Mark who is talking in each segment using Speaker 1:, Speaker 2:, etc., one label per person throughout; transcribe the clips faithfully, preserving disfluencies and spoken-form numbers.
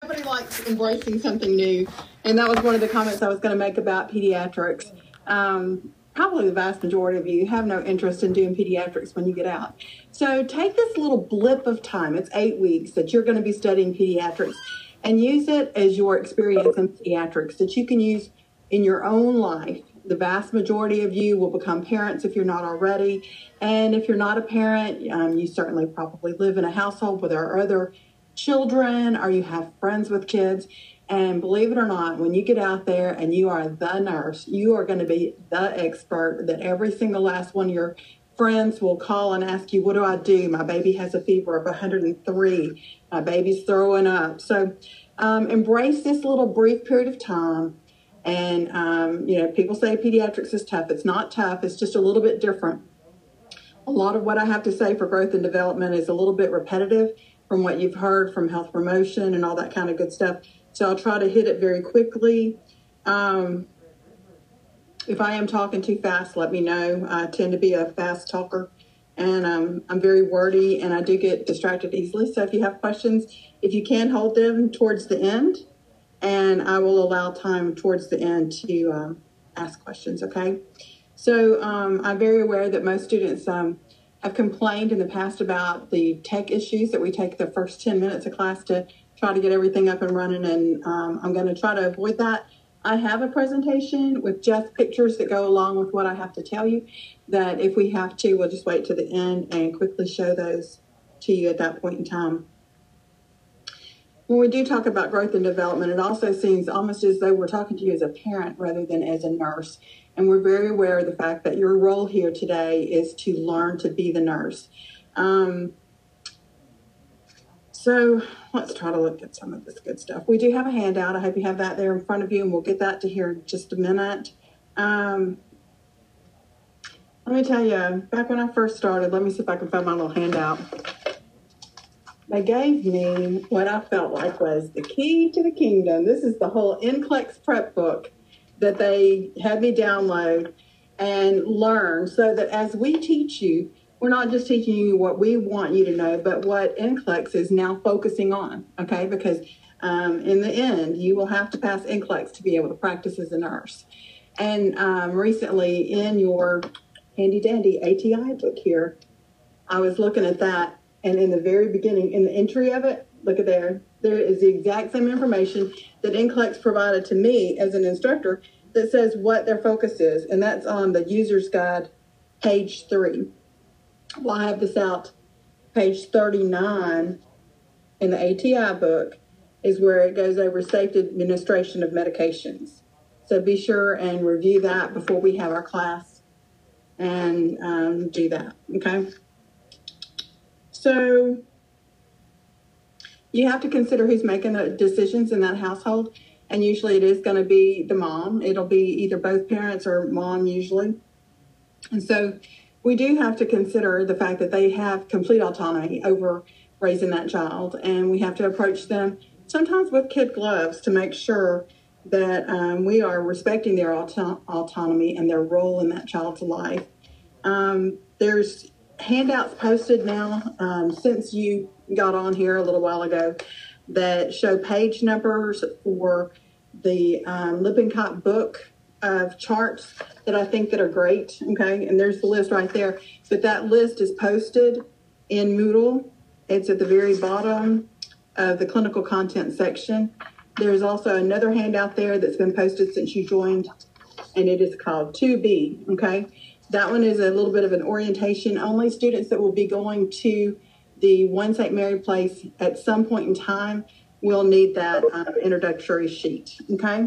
Speaker 1: Everybody likes embracing something new, and that was one of the comments I was going to make about pediatrics. Um, probably the vast majority of you have no interest in doing pediatrics when you get out. So take this little blip of time, it's eight weeks that you're going to be studying pediatrics, and use it as your experience in pediatrics that you can use in your own life. The vast majority of you will become parents if you're not already, and if you're not a parent, um, you certainly probably live in a household with our other children, or you have friends with kids. And believe it or not, when you get out there and you are the nurse, you are going to be the expert that every single last one of your friends will call and ask you, what do I do? My baby has a fever of one hundred three. My baby's throwing up. So um, embrace this little brief period of time. And, um, you know, people say pediatrics is tough. It's not tough. It's just a little bit different. A lot of what I have to say for growth and development is a little bit repetitive from what you've heard from health promotion and all that kind of good stuff. So I'll try to hit it very quickly. Um, if I am talking too fast, let me know. I tend to be a fast talker, and um, I'm very wordy, and I do get distracted easily. So if you have questions, if you can, hold them towards the end, and I will allow time towards the end to um, ask questions, okay? So um, I'm very aware that most students um, have complained in the past about the tech issues that we take the first ten minutes of class to try to get everything up and running, and um, I'm going to try to avoid that. I have a presentation with just pictures that go along with what I have to tell you, that if we have to, we'll just wait to the end and quickly show those to you at that point in time. When we do talk about growth and development, it also seems almost as though we're talking to you as a parent rather than as a nurse. And we're very aware of the fact that your role here today is to learn to be the nurse. Um, so let's try to look at some of this good stuff. We do have a handout. I hope you have that there in front of you, and we'll get that to here in just a minute. Um, let me tell you, back when I first started, let me see if I can find my little handout. They gave me what I felt like was the key to the kingdom. This is the whole N C L E X prep book that they had me download and learn, so that as we teach you, we're not just teaching you what we want you to know, but what N C L E X is now focusing on, okay? Because um, in the end, you will have to pass N C L E X to be able to practice as a nurse. And um, recently in your handy dandy A T I book here, I was looking at that, and in the very beginning, in the entry of it, look at there, there is the exact same information that N C L E X provided to me as an instructor that says what their focus is, and that's on the user's guide, page three. Well, I have this out, page thirty-nine in the A T I book is where it goes over safe administration of medications. So be sure and review that before we have our class and um, do that, okay? So you have to consider who's making the decisions in that household. And usually it is going to be the mom. It'll be either both parents or mom usually. And so we do have to consider the fact that they have complete autonomy over raising that child. And we have to approach them sometimes with kid gloves to make sure that um, we are respecting their auto autonomy and their role in that child's life. Um, there's handouts posted now um, since you got on here a little while ago that show page numbers for the um, Lippincott book of charts that I think that are great, okay? And there's the list right there. But that list is posted in Moodle. It's at the very bottom of the clinical content section. There's also another handout there that's been posted since you joined, and it is called two B, okay? That one is a little bit of an orientation. Only students that will be going to the One Saint Mary place at some point in time will need that um, introductory sheet, okay?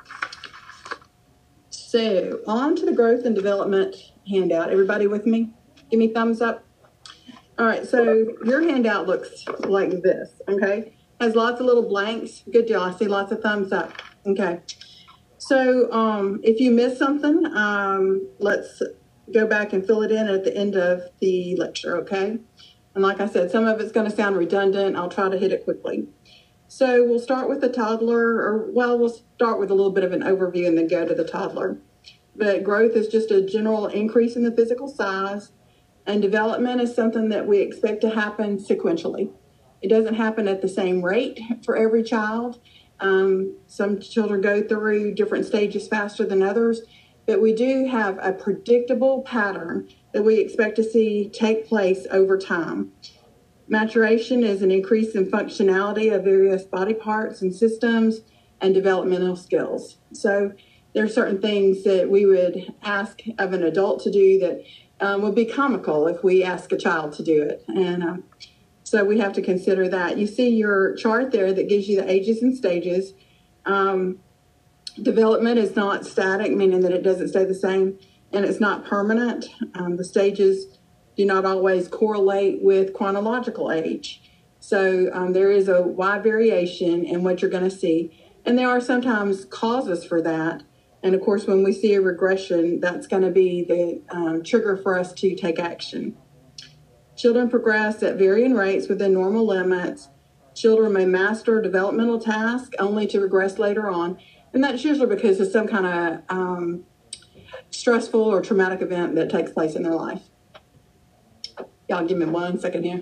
Speaker 1: So on to the growth and development handout. Everybody with me? Give me thumbs up. All right, so your handout looks like this, okay? Has lots of little blanks. Good deal. I see lots of thumbs up. Okay. So um, if you missed something, um, let's go back and fill it in at the end of the lecture, okay? And like I said, some of it's going to sound redundant. I'll try to hit it quickly. So we'll start with the toddler, or well, we'll start with a little bit of an overview and then go to the toddler. But growth is just a general increase in the physical size, and development is something that we expect to happen sequentially. It doesn't happen at the same rate for every child. Um, some children go through different stages faster than others, but we do have a predictable pattern that we expect to see take place over time. Maturation is an increase in functionality of various body parts and systems and developmental skills. So there are certain things that we would ask of an adult to do that um, would be comical if we ask a child to do it. And um, so we have to consider that. You see your chart there that gives you the ages and stages. Um, development is not static, meaning that it doesn't stay the same, and it's not permanent. Um, the stages do not always correlate with chronological age. So um, there is a wide variation in what you're going to see. And there are sometimes causes for that. And of course, when we see a regression, that's going to be the um, trigger for us to take action. Children progress at varying rates within normal limits. Children may master developmental tasks only to regress later on. And that's usually because of some kind of um, stressful or traumatic event that takes place in their life. Y'all give me one second here.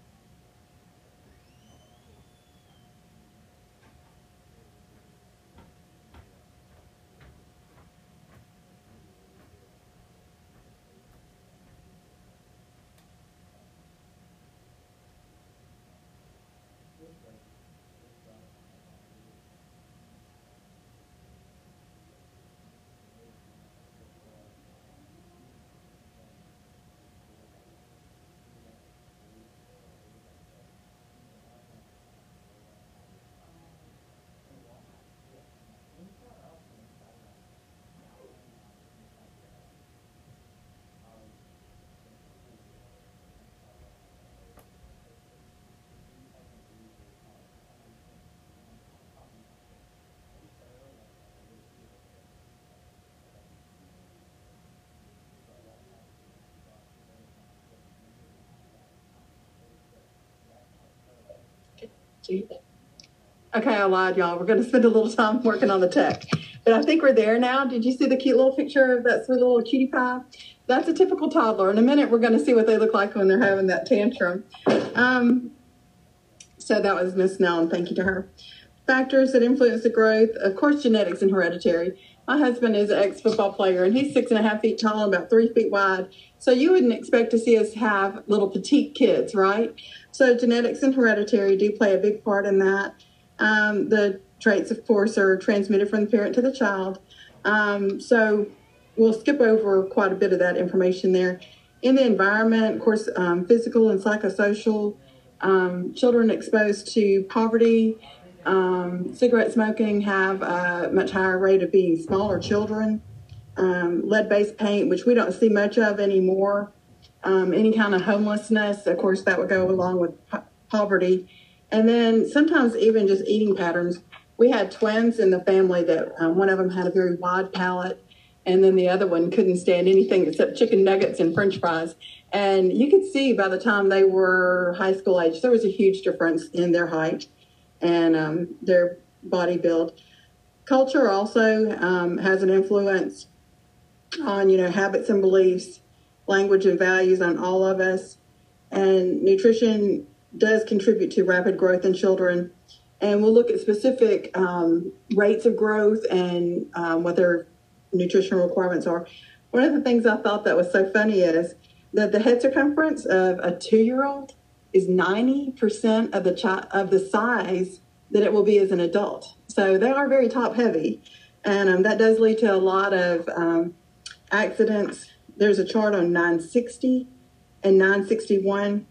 Speaker 1: Okay, I lied, y'all. We're going to spend a little time working on the tech. But I think we're there now. Did you see the cute little picture of that sweet little cutie pie? That's a typical toddler. In a minute, we're going to see what they look like when they're having that tantrum. Um, so that was Miss Snell, and thank you to her. Factors that influence the growth, of course, genetics and hereditary. My husband is an ex-football player, and he's six and a half feet tall and about three feet wide. So you wouldn't expect to see us have little petite kids, right? So genetics and hereditary do play a big part in that. Um, the traits, of course, are transmitted from the parent to the child. Um, so we'll skip over quite a bit of that information there. In the environment, of course, um, physical and psychosocial, um, children exposed to poverty, um, cigarette smoking have a much higher rate of being smaller children. Um, lead-based paint, which we don't see much of anymore. Um, any kind of homelessness, of course, that would go along with po- poverty. And then sometimes even just eating patterns. We had twins in the family that um, one of them had a very wide palate, and then the other one couldn't stand anything except chicken nuggets and French fries. And you could see by the time they were high school age, there was a huge difference in their height and um, their body build. Culture also um, has an influence on, you know, habits and beliefs, language and values on all of us. And nutrition does contribute to rapid growth in children. And we'll look at specific um, rates of growth and um, what their nutritional requirements are. One of the things I thought that was so funny is that the head circumference of a two-year-old is ninety percent of the chi- of the size that it will be as an adult. So they are very top-heavy. And um, that does lead to a lot of um, accidents. There's a chart on nine sixty and nine sixty-one.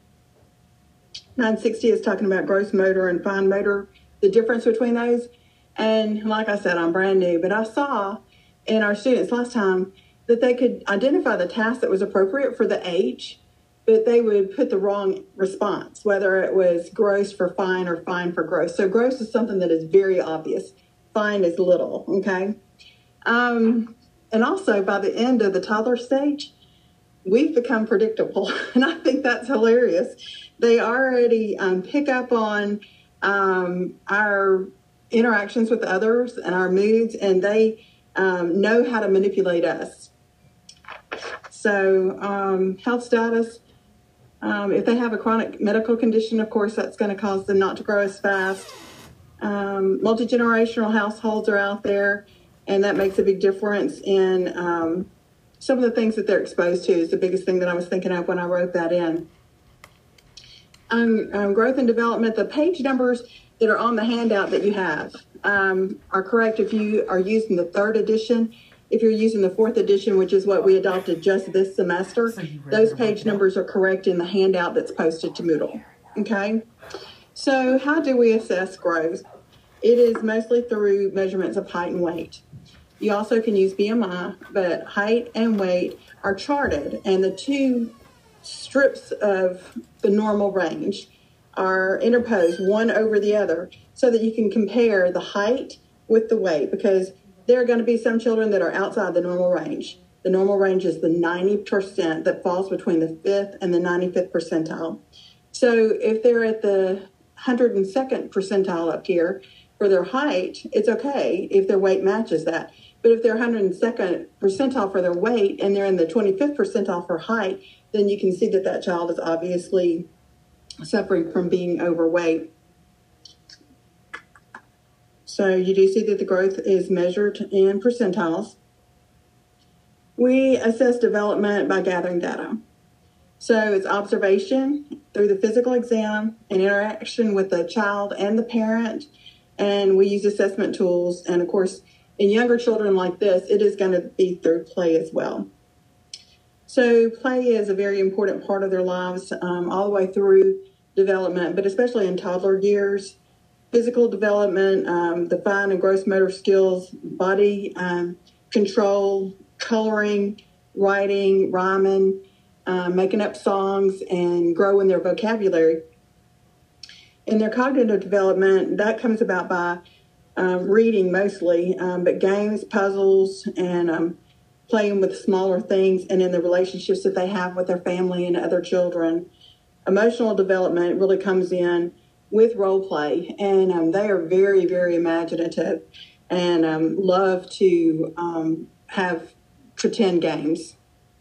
Speaker 1: nine sixty is talking about gross motor and fine motor, the difference between those. And like I said, I'm brand new, but I saw in our students last time that they could identify the task that was appropriate for the age, but they would put the wrong response, whether it was gross for fine or fine for gross. So gross is something that is very obvious. Fine is little, okay? Um, and also by the end of the toddler stage, we've become predictable. And I think that's hilarious. They already um, pick up on um, our interactions with others and our moods, and they um, know how to manipulate us. So um, health status, Um, if they have a chronic medical condition, of course, that's going to cause them not to grow as fast. Um, multi-generational households are out there, and that makes a big difference in um, some of the things that they're exposed to is the biggest thing that I was thinking of when I wrote that in. Um, um, growth and development, the page numbers that are on the handout that you have um, are correct if you are using the third edition. If you're using the fourth edition, which is what we adopted just this semester, those page numbers are correct in the handout that's posted to Moodle. Okay? So how do we assess growth? It is mostly through measurements of height and weight. You also can use B M I, but height and weight are charted, and the two strips of the normal range are interposed one over the other so that you can compare the height with the weight, because there are going to be some children that are outside the normal range. The normal range is the ninety percent that falls between the fifth and the ninety-fifth percentile. So if they're at the one hundred second percentile up here for their height, it's okay if their weight matches that. But if they're one hundred second percentile for their weight and they're in the twenty-fifth percentile for height, then you can see that that child is obviously suffering from being overweight. So you do see that the growth is measured in percentiles. We assess development by gathering data. So it's observation through the physical exam and interaction with the child and the parent. And we use assessment tools. And of course, in younger children like this, it is going to be through play as well. So play is a very important part of their lives um, all the way through development, but especially in toddler years. Physical development, um, the fine and gross motor skills, body um, control, coloring, writing, rhyming, uh, making up songs, and growing their vocabulary. In their cognitive development, that comes about by um, reading mostly, um, but games, puzzles, and um, playing with smaller things, and in the relationships that they have with their family and other children. Emotional development really comes in with role play, and um, they are very, very imaginative and um, love to um, have pretend games.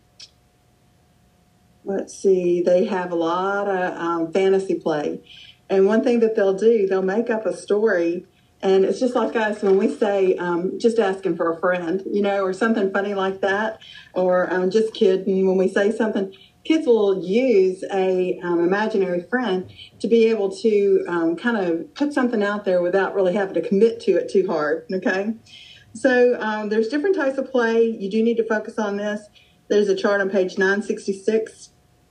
Speaker 1: Let's see, they have a lot of um, fantasy play. And one thing that they'll do, they'll make up a story, and it's just like us when we say, um, just asking for a friend, you know, or something funny like that, or um, just kidding. When we say something, kids will use a um, imaginary friend to be able to um, kind of put something out there without really having to commit to it too hard, okay? So um, there's different types of play. You do need to focus on this. There's a chart on page nine sixty-six.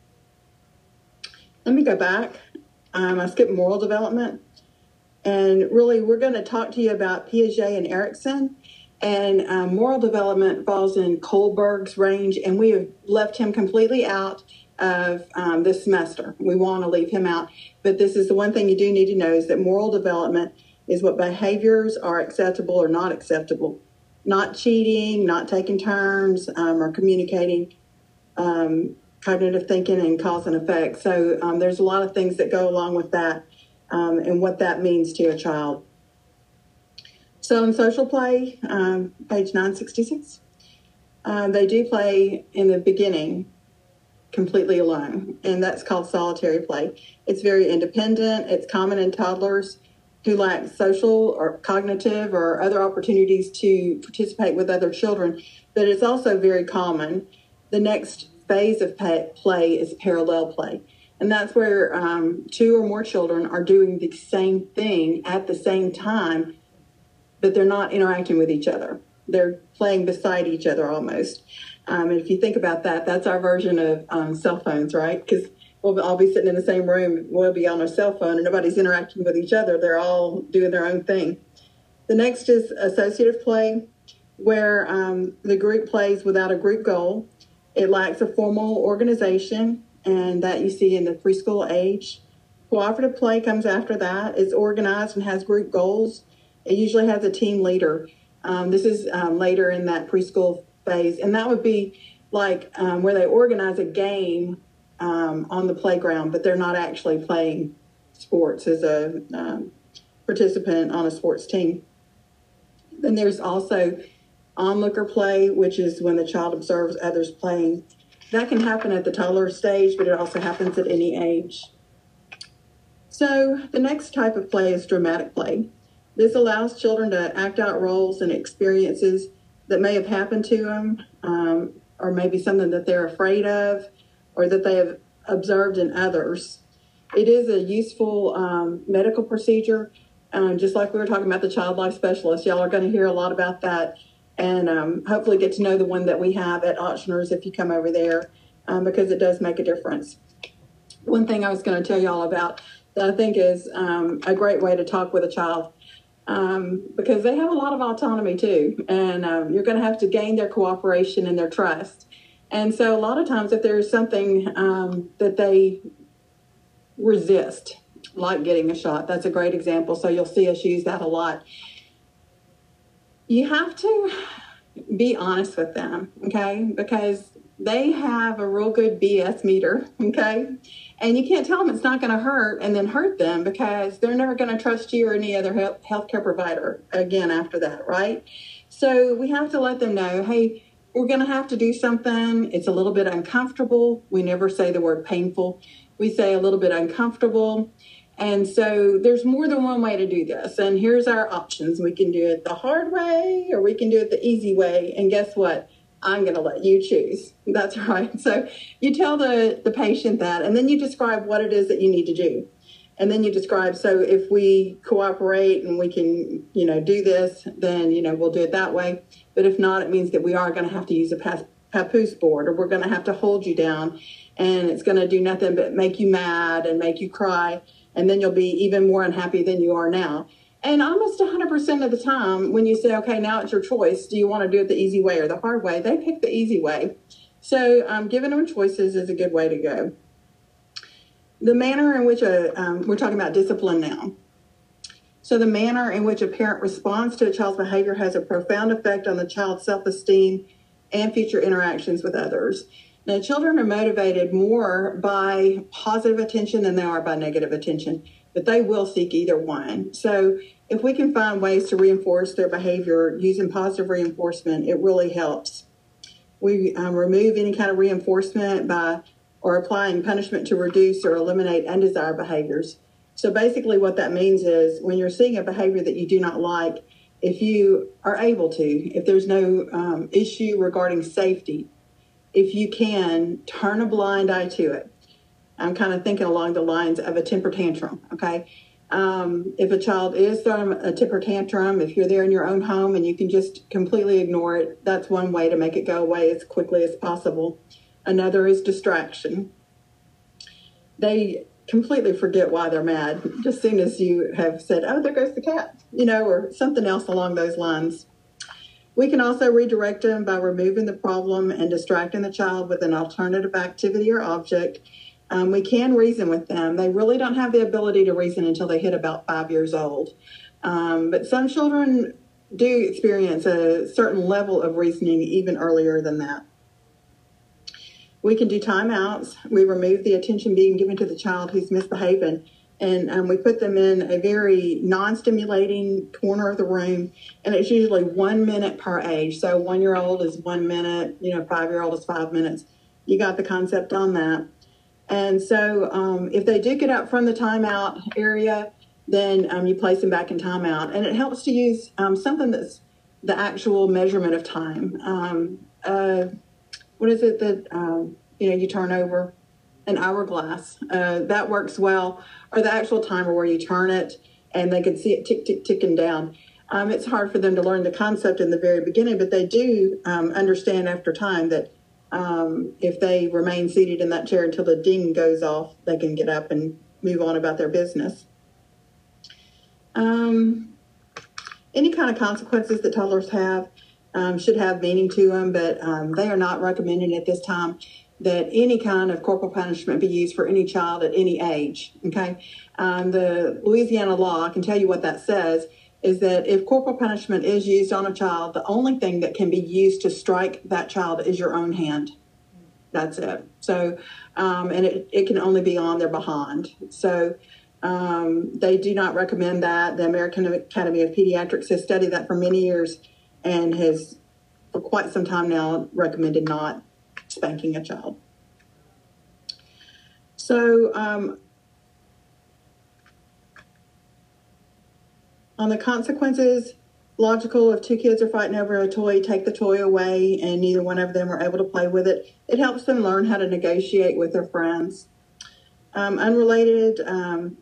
Speaker 1: Let me go back. Um, I skipped moral development. And really, we're going to talk to you about Piaget and Erikson. And um, moral development falls in Kohlberg's range, and we have left him completely out of um, this semester. We want to leave him out. But this is the one thing you do need to know is that moral development is what behaviors are acceptable or not acceptable. Not cheating, not taking turns, um, or communicating, um, cognitive thinking, and cause and effect. So um, there's a lot of things that go along with that um, and what that means to a child. So in social play, um, page nine sixty-six, uh, they do play in the beginning completely alone, and that's called solitary play. It's very independent. It's common in toddlers who lack social or cognitive or other opportunities to participate with other children, but it's also very common. The next phase of play is parallel play, and that's where um, two or more children are doing the same thing at the same time, but they're not interacting with each other. They're playing beside each other almost. Um, and if you think about that, that's our version of um, cell phones, right? Because we'll all be sitting in the same room, we'll be on our cell phone, and nobody's interacting with each other. They're all doing their own thing. The next is associative play, where um, the group plays without a group goal. It lacks a formal organization, and that you see in the preschool age. Cooperative play comes after that. It's organized and has group goals. It usually has a team leader. Um, this is um, later in that preschool phase, and that would be like um, where they organize a game um, on the playground, but they're not actually playing sports as a um, participant on a sports team. Then there's also onlooker play, which is when the child observes others playing. That can happen at the toddler stage, but it also happens at any age. So the next type of play is dramatic play. This allows children to act out roles and experiences that may have happened to them, um, or maybe something that they're afraid of, or that they have observed in others. It is a useful um, medical procedure, um, just like we were talking about the child life specialist. Y'all are going to hear a lot about that, and um, hopefully get to know the one that we have at Ochsner's if you come over there, um, because it does make a difference. One thing I was going to tell y'all about that I think is um, a great way to talk with a child, um, because they have a lot of autonomy too, and um, you're going to have to gain their cooperation and their trust. And so a lot of times if there's something um, that they resist, like getting a shot, that's a great example. So you'll see us use that a lot. You have to be honest with them, okay? Because they have a real good B S meter, okay? And you can't tell them it's not going to hurt and then hurt them, because they're never going to trust you or any other health healthcare provider again after that, right? So we have to let them know, hey, we're going to have to do something. It's a little bit uncomfortable. We never say the word painful. We say a little bit uncomfortable. And so there's more than one way to do this. And here's our options. We can do it the hard way, or we can do it the easy way. And guess what? I'm going to let you choose. That's right. So you tell the, the patient that, and then you describe what it is that you need to do. And then you describe, so if we cooperate and we can, you know, do this, then, you know, we'll do it that way. But if not, it means that we are going to have to use a pa- papoose board, or we're going to have to hold you down, and it's going to do nothing but make you mad and make you cry. And then you'll be even more unhappy than you are now. And almost one hundred percent of the time, when you say, okay, now it's your choice, do you want to do it the easy way or the hard way? They pick the easy way. So um, giving them choices is a good way to go. The manner in which a, um, we're talking about discipline now. So the manner in which a parent responds to a child's behavior has a profound effect on the child's self-esteem and future interactions with others. Now, children are motivated more by positive attention than they are by negative attention, but they will seek either one. So if we can find ways to reinforce their behavior using positive reinforcement, it really helps. We um, remove any kind of reinforcement by or applying punishment to reduce or eliminate undesired behaviors. So basically what that means is when you're seeing a behavior that you do not like, if you are able to, if there's no um, issue regarding safety, if you can, turn a blind eye to it. I'm kind of thinking along the lines of a temper tantrum, okay? Um, if a child is throwing a temper tantrum, if you're there in your own home and you can just completely ignore it, that's one way to make it go away as quickly as possible. Another is distraction. They completely forget why they're mad just as soon as you have said, oh, there goes the cat, you know, or something else along those lines. We can also redirect them by removing the problem and distracting the child with an alternative activity or object. Um, we can reason with them. They really don't have the ability to reason until they hit about five years old. Um, but some children do experience a certain level of reasoning even earlier than that. We can do timeouts. We remove the attention being given to the child who's misbehaving, and um, we put them in a very non-stimulating corner of the room, and it's usually one minute per age. So one-year-old is one minute, you know, five-year-old is five minutes. You got the concept on that. And so um, if they do get up from the timeout area, then um, you place them back in timeout. And it helps to use um, something that's the actual measurement of time. Um, uh, what is it that, um, you know, you turn over? An hourglass. Uh, that works well. Or the actual timer where you turn it and they can see it tick, tick, ticking down. Um, it's hard for them to learn the concept in the very beginning, but they do um, understand after time that um, if they remain seated in that chair until the ding goes off, they can get up and move on about their business. Um, any kind of consequences that toddlers have um, should have meaning to them, but um, they are not recommending at this time that any kind of corporal punishment be used for any child at any age, okay? Um, the Louisiana law, I can tell you what that says, is that if corporal punishment is used on a child, the only thing that can be used to strike that child is your own hand. That's it. So, um, and it, it can only be on their behind. So um, they do not recommend that. The American Academy of Pediatrics has studied that for many years and has, for quite some time now, recommended not spanking a child. So um, on the consequences, logical, if two kids are fighting over a toy, take the toy away and neither one of them are able to play with it. It helps them learn how to negotiate with their friends. Um, unrelated, um,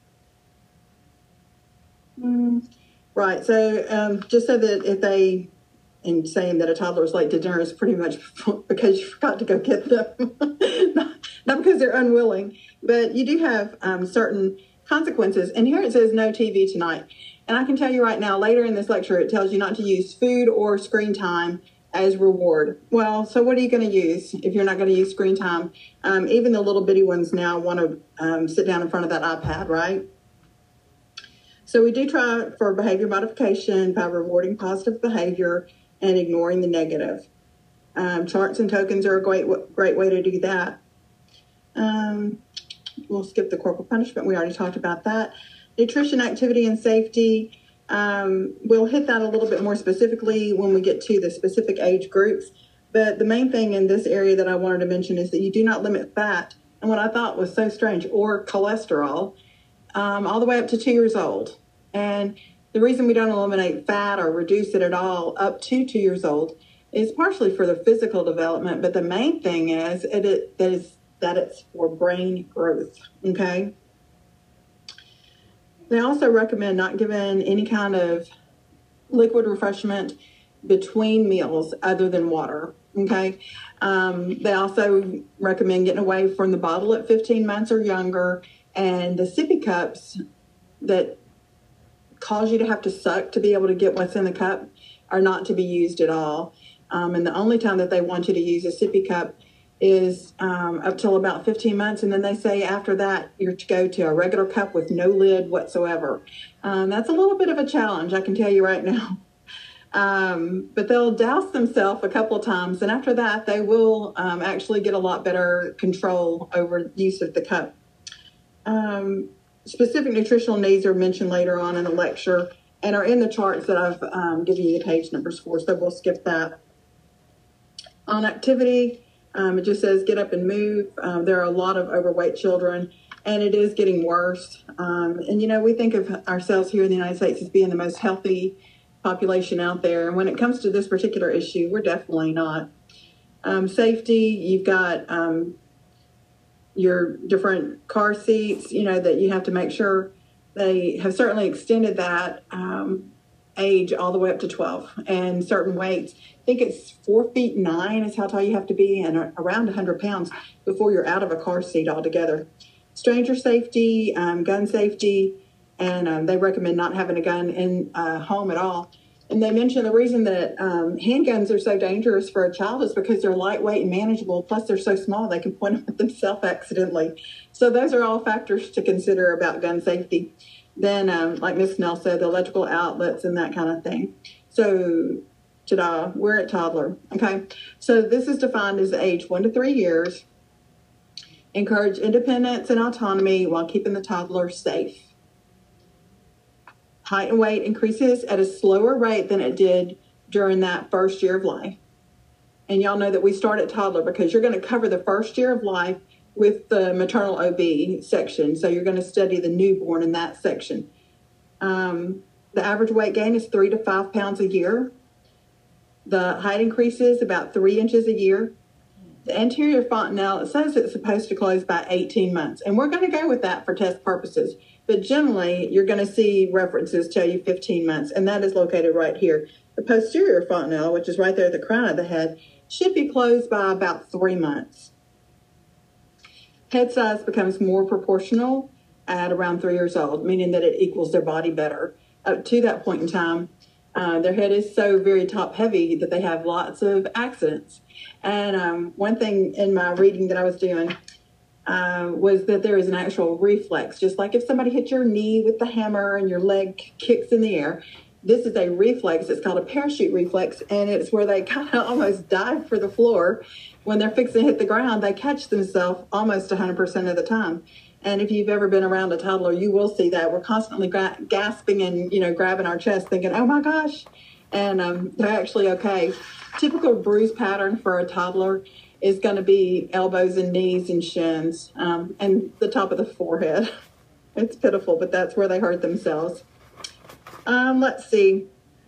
Speaker 1: right, so um, just so that if they, and saying that a toddler is late to dinner is pretty much because you forgot to go get them, not, not because they're unwilling, but you do have um, certain consequences. And here it says no T V tonight. And I can tell you right now, later in this lecture, it tells you not to use food or screen time as reward. Well, so what are you going to use if you're not going to use screen time? Um, even the little bitty ones now want to um, sit down in front of that iPad, right? So we do try for behavior modification by rewarding positive behavior and ignoring the negative. Um, charts and tokens are a great, great way to do that. Um, we'll skip the corporal punishment. We already talked about that. Nutrition, activity, and safety. Um, we'll hit that a little bit more specifically when we get to the specific age groups. But the main thing in this area that I wanted to mention is that you do not limit fat. And what I thought was so strange, or cholesterol, um, all the way up to two years old. And the reason we don't eliminate fat or reduce it at all up to two years old is partially for the physical development. But the main thing is it, it, that, is, that it's for brain growth, okay? They also recommend not giving any kind of liquid refreshment between meals other than water, okay? Um, they also recommend getting away from the bottle at fifteen months or younger, and the sippy cups that cause you to have to suck to be able to get what's in the cup are not to be used at all. Um, and the only time that they want you to use a sippy cup is um, up till about fifteen months. And then they say after that, you're to go to a regular cup with no lid whatsoever. Um, that's a little bit of a challenge, I can tell you right now. Um, but they'll douse themselves a couple of times. And after that, they will um, actually get a lot better control over use of the cup. Um, specific nutritional needs are mentioned later on in the lecture and are in the charts that I've um, given you the page numbers for. So we'll skip that. On activity, Um, it just says get up and move. Um, there are a lot of overweight children, and it is getting worse. Um, and, you know, we think of ourselves here in the United States as being the most healthy population out there. And when it comes to this particular issue, we're definitely not. Um, safety, you've got um, your different car seats, you know, that you have to make sure they have certainly extended that um, age all the way up to twelve, and certain weights. I think it's four feet nine is how tall you have to be, and around one hundred pounds before you're out of a car seat altogether. Stranger safety, um, gun safety, and um, they recommend not having a gun in uh, home at all. And they mention the reason that um, handguns are so dangerous for a child is because they're lightweight and manageable, plus they're so small they can point them at themselves accidentally. So those are all factors to consider about gun safety. Then, um, like Miz Snell said, the electrical outlets and that kind of thing. So, ta-da, we're at toddler, okay? So this is defined as age one to three years. Encourage independence and autonomy while keeping the toddler safe. Height and weight increases at a slower rate than it did during that first year of life. And y'all know that we start at toddler because you're going to cover the first year of life with the maternal O B section. So you're going to study the newborn in that section. Um, the average weight gain is three to five pounds a year. The height increases about three inches a year. The anterior fontanelle, it says it's supposed to close by eighteen months. And we're going to go with that for test purposes. But generally, you're going to see references tell you fifteen months, and that is located right here. The posterior fontanelle, which is right there at the crown of the head, should be closed by about three months. Head size becomes more proportional at around three years old, meaning that it equals their body better. Up to that point in time, uh, their head is so very top heavy that they have lots of accidents. And um, one thing in my reading that I was doing uh, was that there is an actual reflex. Just like if somebody hits your knee with the hammer and your leg kicks in the air, this is a reflex. It's called a parachute reflex, and it's where they kind of almost dive for the floor. When they're fixing to hit the ground, they catch themselves almost one hundred percent of the time. And if you've ever been around a toddler, you will see that. We're constantly gra- gasping and, you know, grabbing our chest thinking, oh my gosh. And um, they're actually okay. Typical bruise pattern for a toddler is going to be elbows and knees and shins, um, and the top of the forehead. It's pitiful, but that's where they hurt themselves. Um, let's see.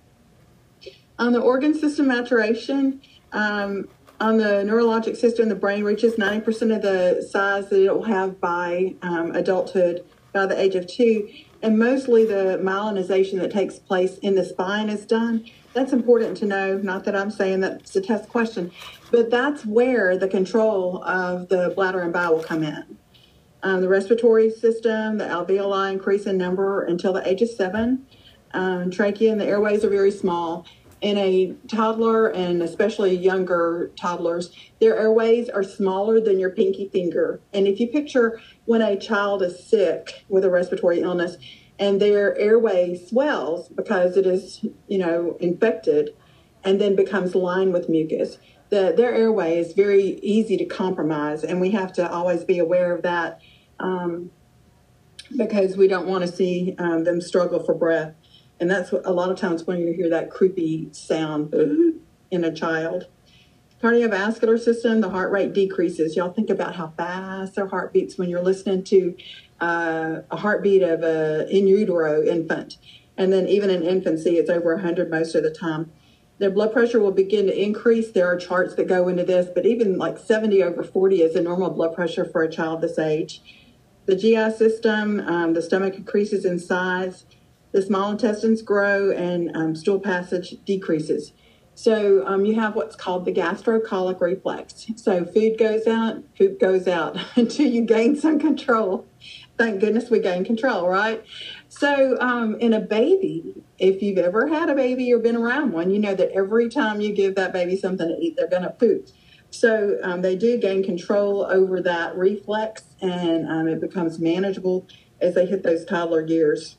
Speaker 1: On the organ system maturation, um, on the neurologic system, the brain reaches ninety percent of the size that it will have by um, adulthood, by the age of two. And mostly the myelinization that takes place in the spine is done. That's important to know. Not that I'm saying that's a test question, but that's where the control of the bladder and bowel will come in. Um, the respiratory system, the alveoli increase in number until the age of seven. Um, trachea and the airways are very small. In a toddler, and especially younger toddlers, their airways are smaller than your pinky finger. And if you picture when a child is sick with a respiratory illness and their airway swells because it is, you know, infected and then becomes lined with mucus, the, their airway is very easy to compromise. And we have to always be aware of that um, because we don't want to see um, them struggle for breath. And that's what, a lot of times when you hear that creepy sound in a child. Cardiovascular system, the heart rate decreases. Y'all think about how fast their heart beats when you're listening to uh, a heartbeat of a in utero infant. And then even in infancy, it's over one hundred most of the time. Their blood pressure will begin to increase. There are charts that go into this, but even like seventy over forty is a normal blood pressure for a child this age. The G I system, um, the stomach increases in size. The small intestines grow and um, stool passage decreases. So um, you have what's called the gastrocolic reflex. So food goes out, poop goes out until you gain some control. Thank goodness we gain control, right? So um, in a baby, if you've ever had a baby or been around one, you know that every time you give that baby something to eat, they're going to poop. So um, they do gain control over that reflex, and um, it becomes manageable as they hit those toddler years.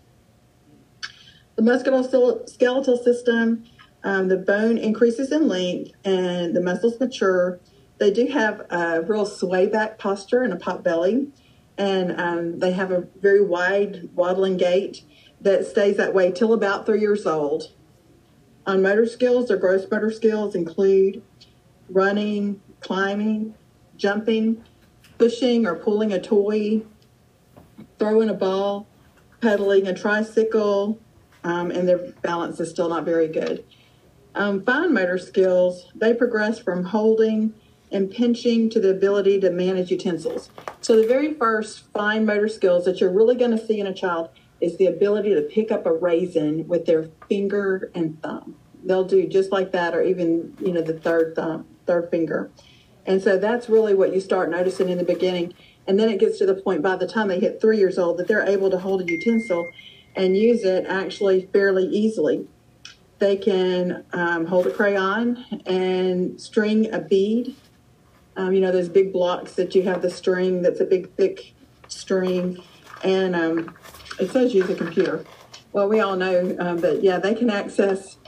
Speaker 1: The musculoskeletal system, um, the bone increases in length and the muscles mature. They do have a real sway back posture and a pot belly, and um, they have a very wide waddling gait that stays that way till about three years old. On motor skills, their gross motor skills include running, climbing, jumping, pushing or pulling a toy, throwing a ball, pedaling a tricycle, Um, and their balance is still not very good. Um, fine motor skills, they progress from holding and pinching to the ability to manage utensils. So the very first fine motor skills that you're really going to see in a child is the ability to pick up a raisin with their finger and thumb. They'll do just like that, or even, you know, the third thumb, third finger. And so that's really what you start noticing in the beginning. And then it gets to the point by the time they hit three years old that they're able to hold a utensil and use it actually fairly easily. They can um, hold a crayon and string a bead. Um, you know, those big blocks that you have the string that's a big, thick string. And um, it says use a computer. Well, we all know um, that, yeah, they can access,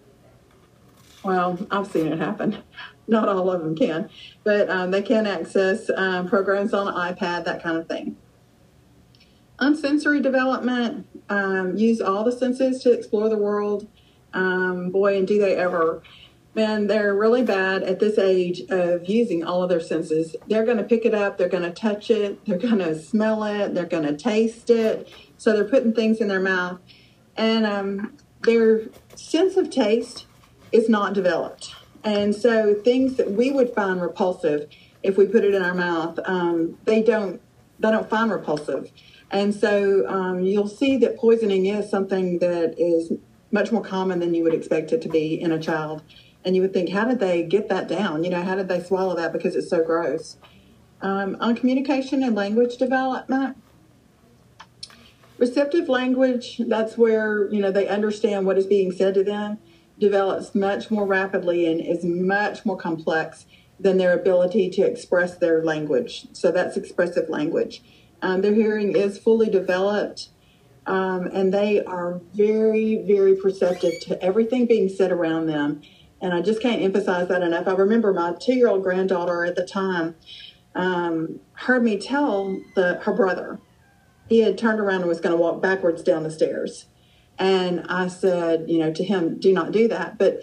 Speaker 1: well, I've seen it happen. Not all of them can. But um, they can access um, programs on an iPad, that kind of thing. On sensory development, um, use all the senses to explore the world. Um, boy, and do they ever. Man, they're really bad at this age of using all of their senses. They're going to pick it up. They're going to touch it. They're going to smell it. They're going to taste it. So they're putting things in their mouth. And um, their sense of taste is not developed. And so things that we would find repulsive if we put it in our mouth, um, they don't, they don't find repulsive. And so um, you'll see that poisoning is something that is much more common than you would expect it to be in a child. And you would think, how did they get that down? You know, how did they swallow that because it's so gross? Um, on communication and language development, receptive language, that's where, you know, they understand what is being said to them, develops much more rapidly and is much more complex than their ability to express their language. So that's expressive language. Um, their hearing is fully developed, um, and they are very, very perceptive to everything being said around them. And I just can't emphasize that enough. I remember my two-year-old granddaughter at the time um, heard me tell the, her brother, he had turned around and was going to walk backwards down the stairs. And I said, you know, to him, do not do that. But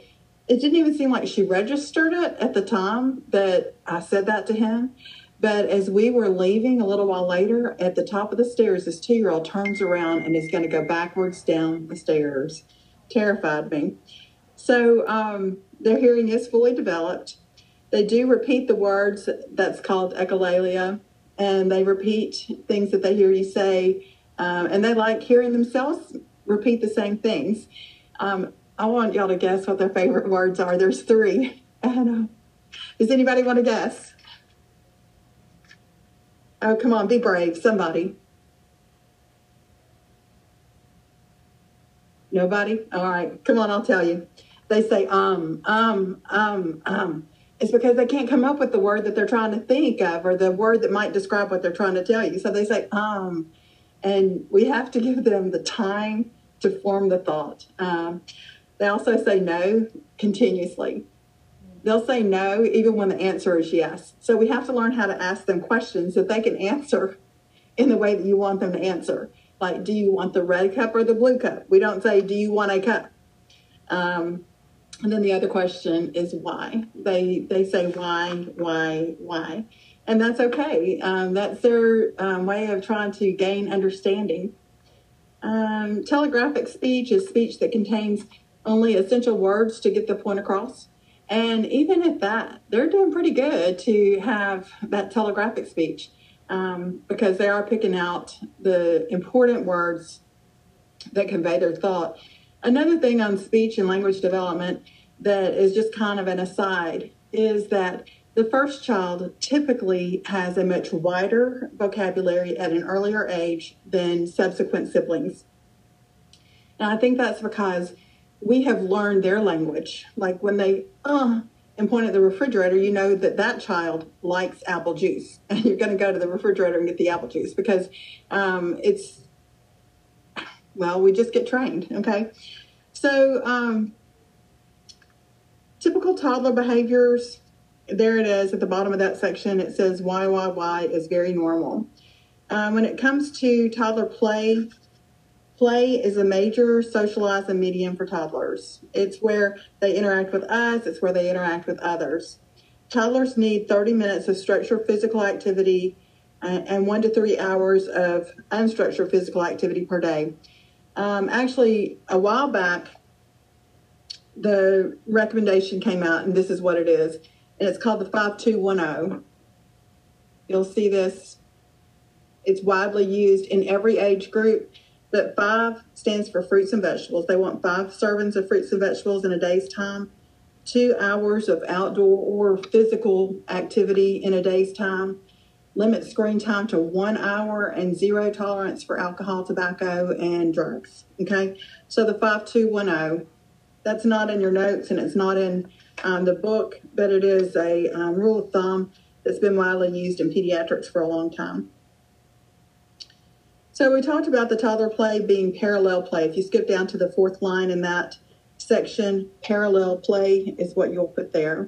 Speaker 1: it didn't even seem like she registered it at the time that I said that to him. But as we were leaving a little while later, at the top of the stairs, this two-year-old turns around and is going to go backwards down the stairs. Terrified me. So um, their hearing is fully developed. They do repeat the words. That's called echolalia. And they repeat things that they hear you say. Um, and they like hearing themselves repeat the same things. Um, I want y'all to guess what their favorite words are. There's three. And, uh, does anybody want to guess? Oh, come on, be brave, somebody. Nobody? All right, come on, I'll tell you. They say, um, um, um, um. It's because they can't come up with the word that they're trying to think of or the word that might describe what they're trying to tell you. So they say, um, and we have to give them the time to form the thought. Um, they also say no continuously. They'll say no even when the answer is yes. So we have to learn how to ask them questions that they can answer in the way that you want them to answer. Like, do you want the red cup or the blue cup? We don't say, do you want a cup? Um, and then the other question is why. They they say why, why, why. And that's okay. Um, that's their um, way of trying to gain understanding. Um, telegraphic speech is speech that contains only essential words to get the point across. And even at that, they're doing pretty good to have that telegraphic speech um, because they are picking out the important words that convey their thought. Another thing on speech and language development that is just kind of an aside is that the first child typically has a much wider vocabulary at an earlier age than subsequent siblings. And I think that's because we have learned their language. Like when they uh and point at the refrigerator, you know that that child likes apple juice, and you're going to go to the refrigerator and get the apple juice because um, it's, well, we just get trained, okay? So um, typical toddler behaviors, there it is at the bottom of that section. It says why, why, why is very normal. Um, when it comes to toddler play, play is a major socializing medium for toddlers. It's where they interact with us. It's where they interact with others. Toddlers need thirty minutes of structured physical activity and one to three hours of unstructured physical activity per day. Um, actually, a while back, the recommendation came out, and this is what it is. And it's called the five two one zero. You'll see this. It's widely used in every age group. But five stands for fruits and vegetables. They want five servings of fruits and vegetables in a day's time, two hours of outdoor or physical activity in a day's time, limit screen time to one hour, and zero tolerance for alcohol, tobacco, and drugs. Okay, so the five two one zero, that's not in your notes and it's not in um, the book, but it is a um, rule of thumb that's been widely used in pediatrics for a long time. So we talked about the toddler play being parallel play. If you skip down to the fourth line in that section, parallel play is what you'll put there.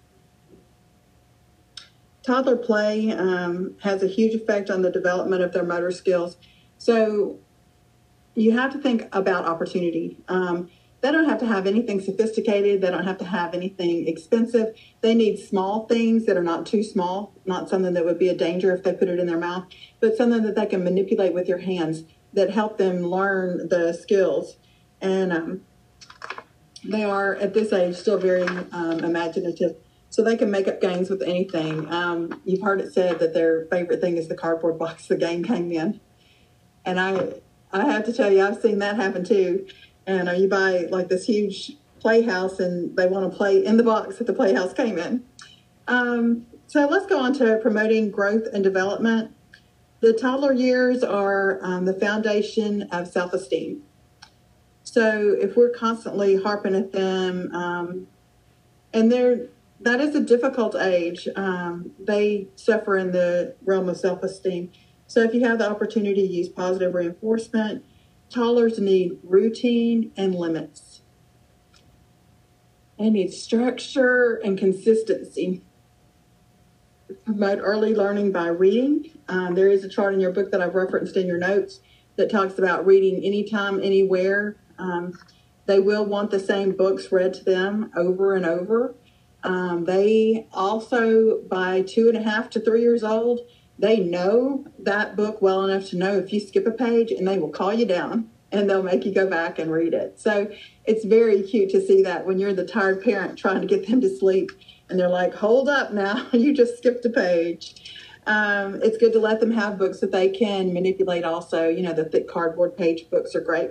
Speaker 1: Toddler play um, has a huge effect on the development of their motor skills. So you have to think about opportunity. Um, they don't have to have anything sophisticated. They don't have to have anything expensive. They need small things that are not too small, not something that would be a danger if they put it in their mouth, but something that they can manipulate with your hands that help them learn the skills. And um, they are, at this age, still very um, imaginative. So they can make up games with anything. Um, you've heard it said that their favorite thing is the cardboard box the game came in. And I, I have to tell you, I've seen that happen too. And uh, you buy like this huge playhouse and they want to play in the box that the playhouse came in. Um, so let's go on to promoting growth and development. The toddler years are um, the foundation of self-esteem. So if we're constantly harping at them, um, and they're, that is a difficult age, um, they suffer in the realm of self-esteem. So if you have the opportunity to use positive reinforcement, toddlers need routine and limits. They need structure and consistency. Promote early learning by reading. Um, there is a chart in your book that I've referenced in your notes that talks about reading anytime, anywhere. Um, They will want the same books read to them over and over. Um, they also, by two and a half to three years old, they know that book well enough to know if you skip a page, and they will call you down and they'll make you go back and read it. So it's very cute to see that when you're the tired parent trying to get them to sleep and they're like, hold up now, you just skipped a page. Um, it's good to let them have books that they can manipulate also. You know, the thick cardboard page books are great.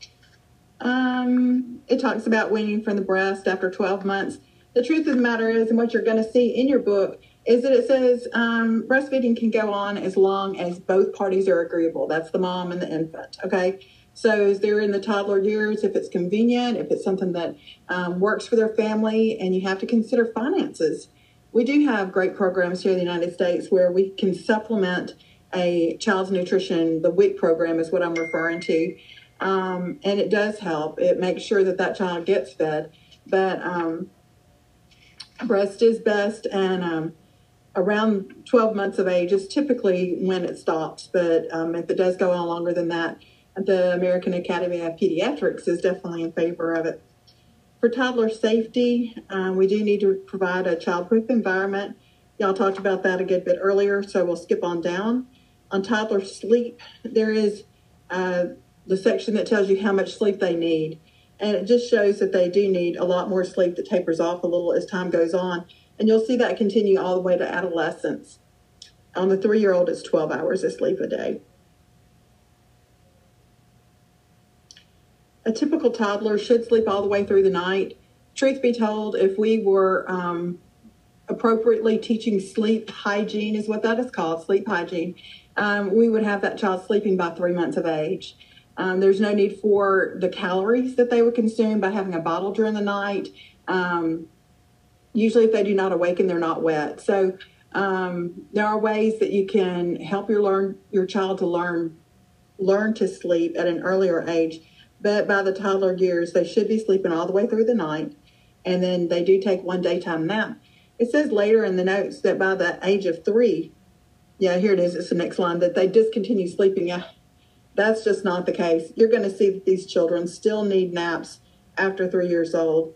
Speaker 1: Um, it talks about weaning from the breast after twelve months. The truth of the matter is, and what you're going to see in your book, is that it says um, breastfeeding can go on as long as both parties are agreeable. That's the mom and the infant, okay? So as they're in the toddler years, if it's convenient, if it's something that um, works for their family, and you have to consider finances. We do have great programs here in the United States where we can supplement a child's nutrition. The W I C program is what I'm referring to. Um, and it does help. It makes sure that that child gets fed. But um, breast is best, and um, around twelve months of age is typically when it stops. But um, if it does go on longer than that, the American Academy of Pediatrics is definitely in favor of it. For toddler safety, um, we do need to provide a child-proof environment. Y'all talked about that a good bit earlier, so we'll skip on down. On toddler sleep, there is uh, the section that tells you how much sleep they need. And it just shows that they do need a lot more sleep that tapers off a little as time goes on. And you'll see that continue all the way to adolescence. On the three-year-old, it's twelve hours of sleep a day. A typical toddler should sleep all the way through the night. Truth be told, if we were um, appropriately teaching sleep hygiene, is what that is called, sleep hygiene, um, we would have that child sleeping by three months of age. Um, there's no need for the calories that they would consume by having a bottle during the night. Um, usually if they do not awaken, they're not wet. So um, there are ways that you can help your learn your child to learn learn to sleep at an earlier age. But by the toddler years, they should be sleeping all the way through the night. And then they do take one daytime nap. It says later in the notes that by the age of three, yeah, here it is, it's the next line, that they discontinue sleeping. Yeah, that's just not the case. You're going to see that these children still need naps after three years old.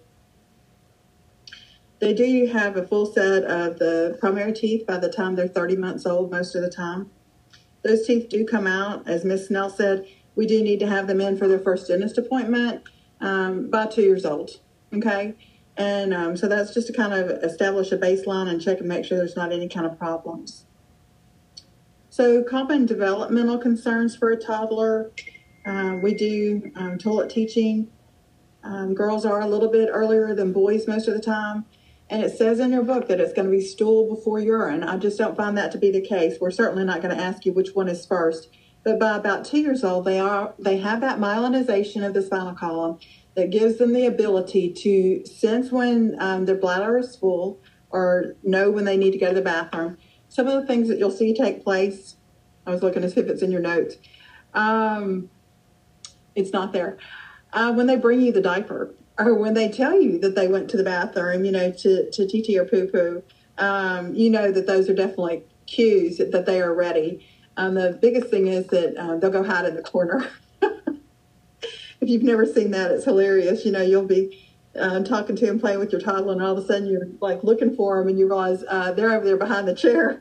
Speaker 1: They do have a full set of the primary teeth by the time they're thirty months old most of the time. Those teeth do come out. As Miz Snell said, we do need to have them in for their first dentist appointment um, by two years old, okay? And um, so that's just to kind of establish a baseline and check and make sure there's not any kind of problems. So common developmental concerns for a toddler. Uh, we do um, toilet teaching. Um, girls are a little bit earlier than boys most of the time. And it says in your book that it's going to be stool before urine. I just don't find that to be the case. We're certainly not going to ask you which one is first. But by about two years old, they are they have that myelinization of the spinal column that gives them the ability to sense when um, their bladder is full or know when they need to go to the bathroom. Some of the things that you'll see take place, I was looking to see if it's in your notes. Um, it's not there. Uh, when they bring you the diaper, or when they tell you that they went to the bathroom, you know, to, to T T or poo-poo, um, you know that those are definitely cues that, that they are ready. Um, the biggest thing is that uh, they'll go hide in the corner. If you've never seen that, it's hilarious. You know, you'll be uh, talking to them, playing with your toddler, and all of a sudden you're like looking for them, and you realize uh, they're over there behind the chair.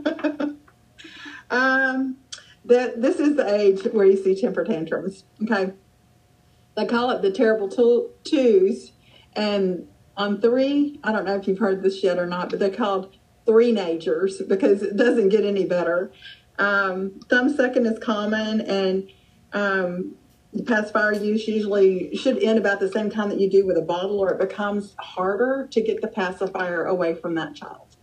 Speaker 1: um, that this is the age where you see temper tantrums. Okay, they call it the terrible two, twos, and on three, I don't know if you've heard this yet or not, but they're called three-nagers because it doesn't get any better. Um, thumb sucking is common, and um, the pacifier use usually should end about the same time that you do with a bottle, or it becomes harder to get the pacifier away from that child.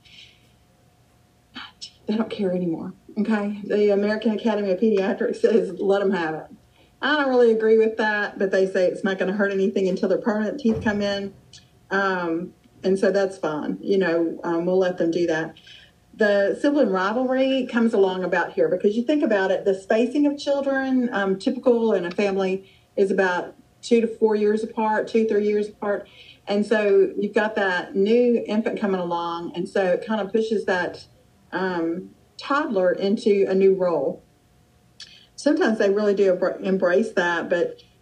Speaker 1: They don't care anymore, okay? The American Academy of Pediatrics says let them have it. I don't really agree with that, but they say it's not going to hurt anything until their permanent teeth come in, um, and so that's fine. You know, um, we'll let them do that. The sibling rivalry comes along about here because you think about it, the spacing of children, um, typical in a family, is about two to four years apart, two, three years apart. And so you've got that new infant coming along, and so it kind of pushes that um, toddler into a new role. Sometimes they really do embrace that, but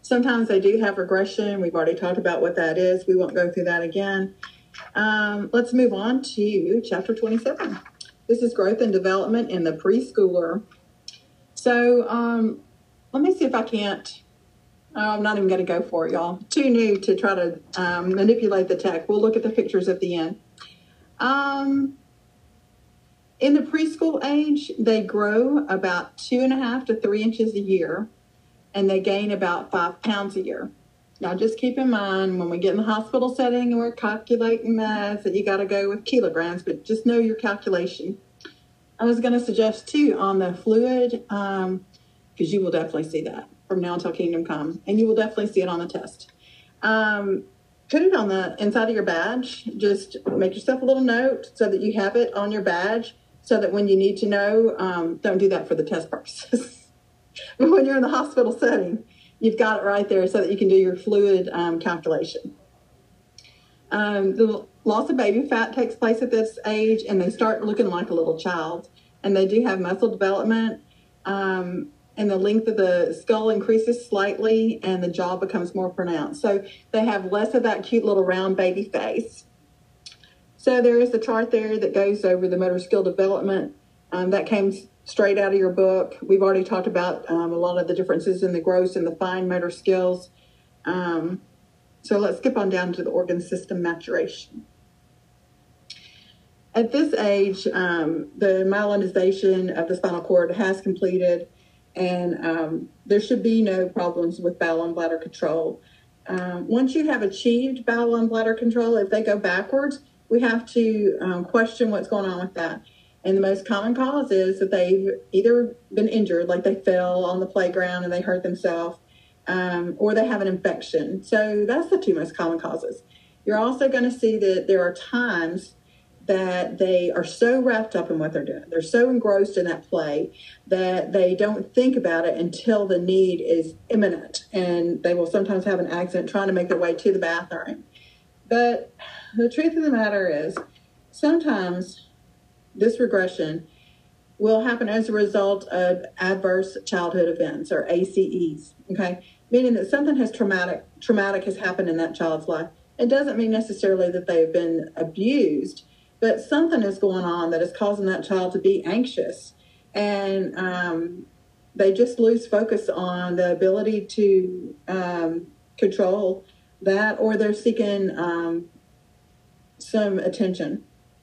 Speaker 1: Sometimes they do have regression. We've already talked about what that is. We won't go through that again. Um, let's move on to chapter twenty-seven. This is growth and development in the preschooler. So um, let me see if I can't, oh, I'm not even going to go for it, y'all. Too new to try to um, manipulate the tech. We'll look at the pictures at the end. Um, in the preschool age, they grow about two and a half to three inches a year, and they gain about five pounds a year. Now, just keep in mind, when we get in the hospital setting and we're calculating math, that you got to go with kilograms, but just know your calculation. I was going to suggest, too, on the fluid, um, because you will definitely see that from now until kingdom come, and you will definitely see it on the test. Um, put it on the inside of your badge. Just make yourself a little note so that you have it on your badge, so that when you need to know, um, don't do that for the test purposes. But when you're in the hospital setting, you've got it right there so that you can do your fluid um, calculation. Um, the loss of baby fat takes place at this age, and they start looking like a little child. And they do have muscle development, um, and the length of the skull increases slightly, and the jaw becomes more pronounced. So they have less of that cute little round baby face. So there is the chart there that goes over the motor skill development. Um, that came straight out of your book. We've already talked about um, a lot of the differences in the gross and the fine motor skills. Um, so let's skip on down to the organ system maturation. At this age, um, the myelinization of the spinal cord has completed, and um, there should be no problems with bowel and bladder control. Um, once you have achieved bowel and bladder control, if they go backwards, we have to um, question what's going on with that. And the most common cause is that they've either been injured, like they fell on the playground and they hurt themselves, um, or they have an infection. So that's the two most common causes. You're also going to see that there are times that they are so wrapped up in what they're doing. They're so engrossed in that play that they don't think about it until the need is imminent. And they will sometimes have an accident trying to make their way to the bathroom. But the truth of the matter is, sometimes this regression will happen as a result of adverse childhood events, or A C Es, okay? Meaning that something has traumatic, traumatic has happened in that child's life. It doesn't mean necessarily that they've been abused, but something is going on that is causing that child to be anxious. And um, they just lose focus on the ability to um, control that, or they're seeking um, some attention.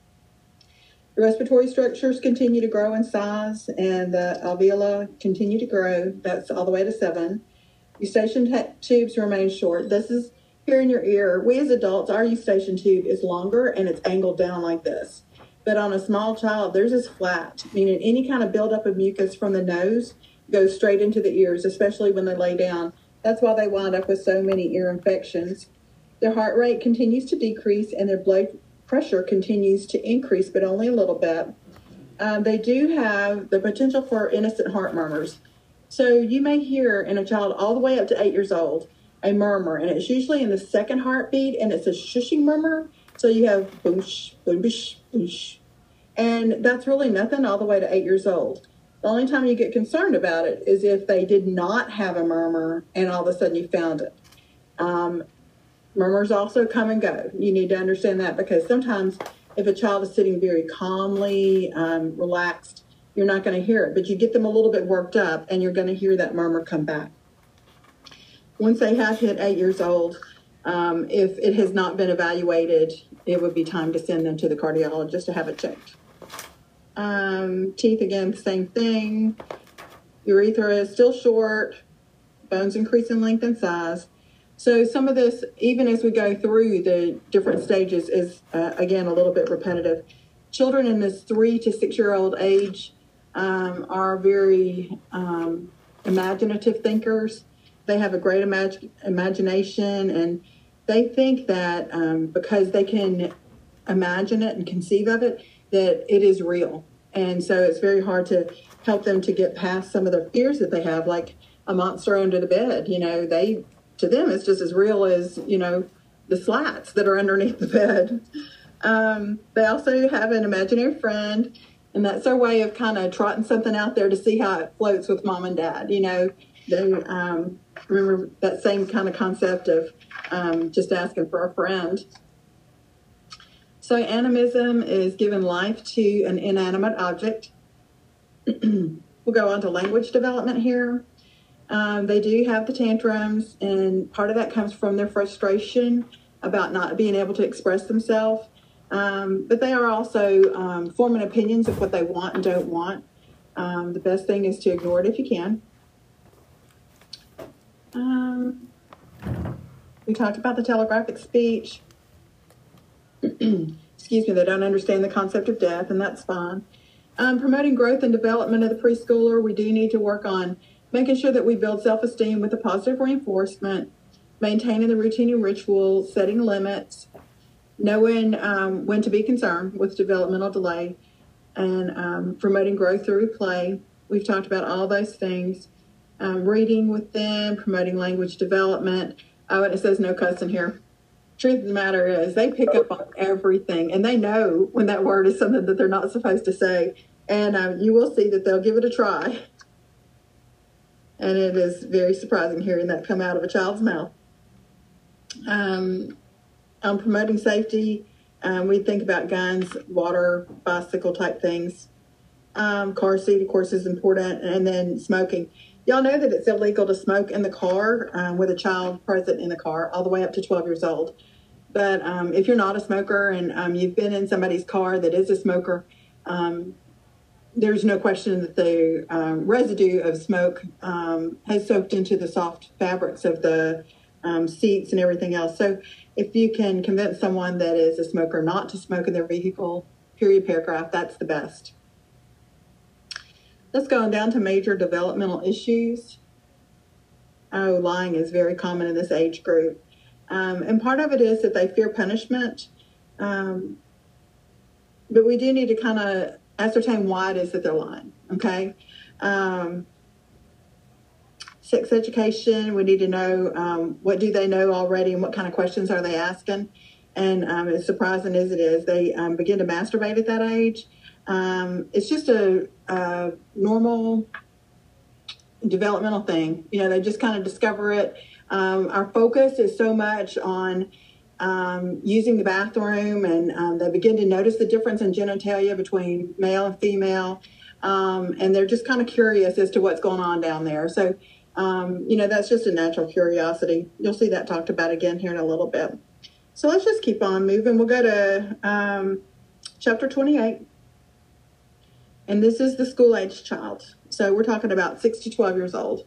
Speaker 1: The respiratory structures continue to grow in size, and the alveoli continue to grow. That's all the way to seven. Eustachian t- tubes remain short. This is here in your ear. We as adults, our eustachian tube is longer and it's angled down like this. But on a small child, theirs is flat, meaning any kind of buildup of mucus from the nose goes straight into the ears, especially when they lay down. That's why they wind up with so many ear infections. Their heart rate continues to decrease, and their blood pressure continues to increase, but only a little bit. Um, they do have the potential for innocent heart murmurs. So you may hear in a child all the way up to eight years old a murmur, and it's usually in the second heartbeat, and it's a shushing murmur. So you have boosh, boosh, boosh. And that's really nothing all the way to eight years old. The only time you get concerned about it is if they did not have a murmur and all of a sudden you found it. Um, murmurs also come and go. You need to understand that, because sometimes if a child is sitting very calmly, um, relaxed, you're not going to hear it. But you get them a little bit worked up and you're going to hear that murmur come back. Once they have hit eight years old, um, if it has not been evaluated, it would be time to send them to the cardiologist to have it checked. Um, teeth, again, same thing. Urethra is still short. Bones increase in length and size. So some of this, even as we go through the different stages, is, uh, again, a little bit repetitive. Children in this three to six-year-old age um, are very um, imaginative thinkers. They have a great imag- imagination, and they think that um, because they can imagine it and conceive of it, that it is real. And so it's very hard to help them to get past some of the fears that they have, like a monster under the bed. You know, they, to them, it's just as real as, you know, the slats that are underneath the bed. Um, they also have an imaginary friend, and that's their way of kind of trotting something out there to see how it floats with mom and dad. You know, they, um, remember that same kind of concept of um, just asking for a friend. So animism is giving life to an inanimate object. We'll go on to language development here. Um, they do have the tantrums, and part of that comes from their frustration about not being able to express themselves. Um, but they are also um, forming opinions of what they want and don't want. Um, the best thing is to ignore it if you can. Um, we talked about the telegraphic speech. Excuse me, they don't understand the concept of death, and that's fine. Um, promoting growth and development of the preschooler, we do need to work on making sure that we build self-esteem with a positive reinforcement, maintaining the routine and ritual, setting limits, knowing um, when to be concerned with developmental delay, and um, promoting growth through play. We've talked about all those things. Um, reading with them, promoting language development. Oh, and it says no cussing here. Truth of the matter is they pick up on everything, and they know when that word is something that they're not supposed to say. And um, you will see that they'll give it a try. And it is very surprising hearing that come out of a child's mouth. Um, on promoting safety, um, we think about guns, water, bicycle type things. Um, car seat, of course, is important. And then smoking. Y'all know that it's illegal to smoke in the car um, with a child present in the car, all the way up to twelve years old. But um, if you're not a smoker and um, you've been in somebody's car that is a smoker, um, there's no question that the um, residue of smoke um, has soaked into the soft fabrics of the um, seats and everything else. So if you can convince someone that is a smoker not to smoke in their vehicle, period, paragraph, that's the best. Let's go on down to major developmental issues. Oh, lying is very common in this age group. Um, and part of it is that they fear punishment. Um, but we do need to kind of ascertain why it is that they're lying, okay? Um, sex education, we need to know um, what do they know already and what kind of questions are they asking. And um, as surprising as it is, they um, begin to masturbate at that age. Um, it's just a, a normal developmental thing. You know, they just kind of discover it. Um, our focus is so much on um, using the bathroom, and um, they begin to notice the difference in genitalia between male and female. Um, and they're just kind of curious as to what's going on down there. So, um, you know, that's just a natural curiosity. You'll see that talked about again here in a little bit. So let's just keep on moving. We'll go to um, chapter twenty-eight. And this is the school-age child. So we're talking about six to twelve years old.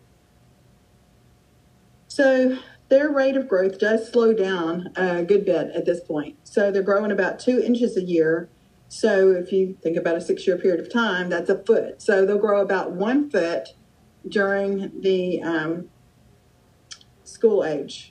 Speaker 1: So their rate of growth does slow down a good bit at this point. So they're growing about two inches a year. So if you think about a six-year period of time, that's a foot. So they'll grow about one foot during the um, school age.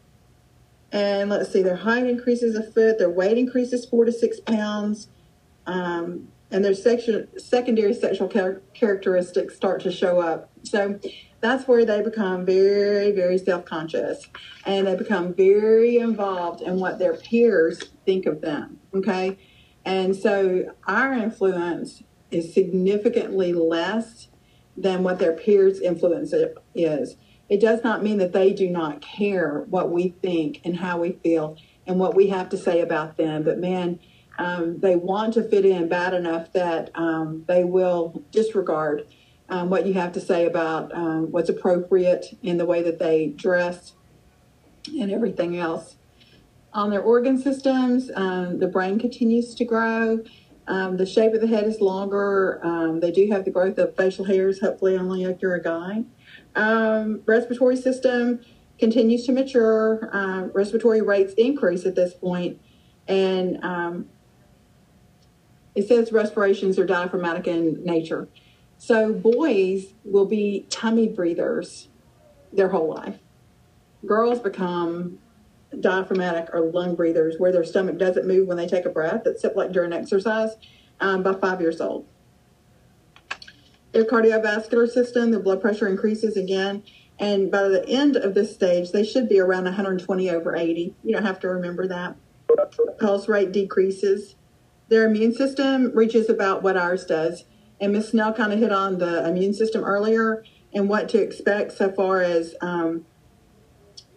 Speaker 1: And let's see, their height increases a foot. Their weight increases four to six pounds. Um, and their sexual, secondary sexual char- characteristics start to show up. So that's where they become very, very self-conscious, and they become very involved in what their peers think of them, okay? And so our influence is significantly less than what their peers' influence is. It does not mean that they do not care what we think and how we feel and what we have to say about them, but man, Um, they want to fit in bad enough that um, they will disregard um, what you have to say about um, what's appropriate in the way that they dress and everything else. On their organ systems, um, the brain continues to grow. Um, the shape of the head is longer. Um, they do have the growth of facial hairs, hopefully only if you're a guy. Um, respiratory system continues to mature. Uh, respiratory rates increase at this point. And um, it says respirations are diaphragmatic in nature. So boys will be tummy breathers their whole life. Girls become diaphragmatic or lung breathers where their stomach doesn't move when they take a breath, except like during exercise, um, by five years old. Their cardiovascular system, their blood pressure increases again. And by the end of this stage, they should be around one hundred twenty over eighty. You don't have to remember that. Pulse rate decreases. Their immune system reaches about what ours does. And Miz Snell kind of hit on the immune system earlier and what to expect so far as um,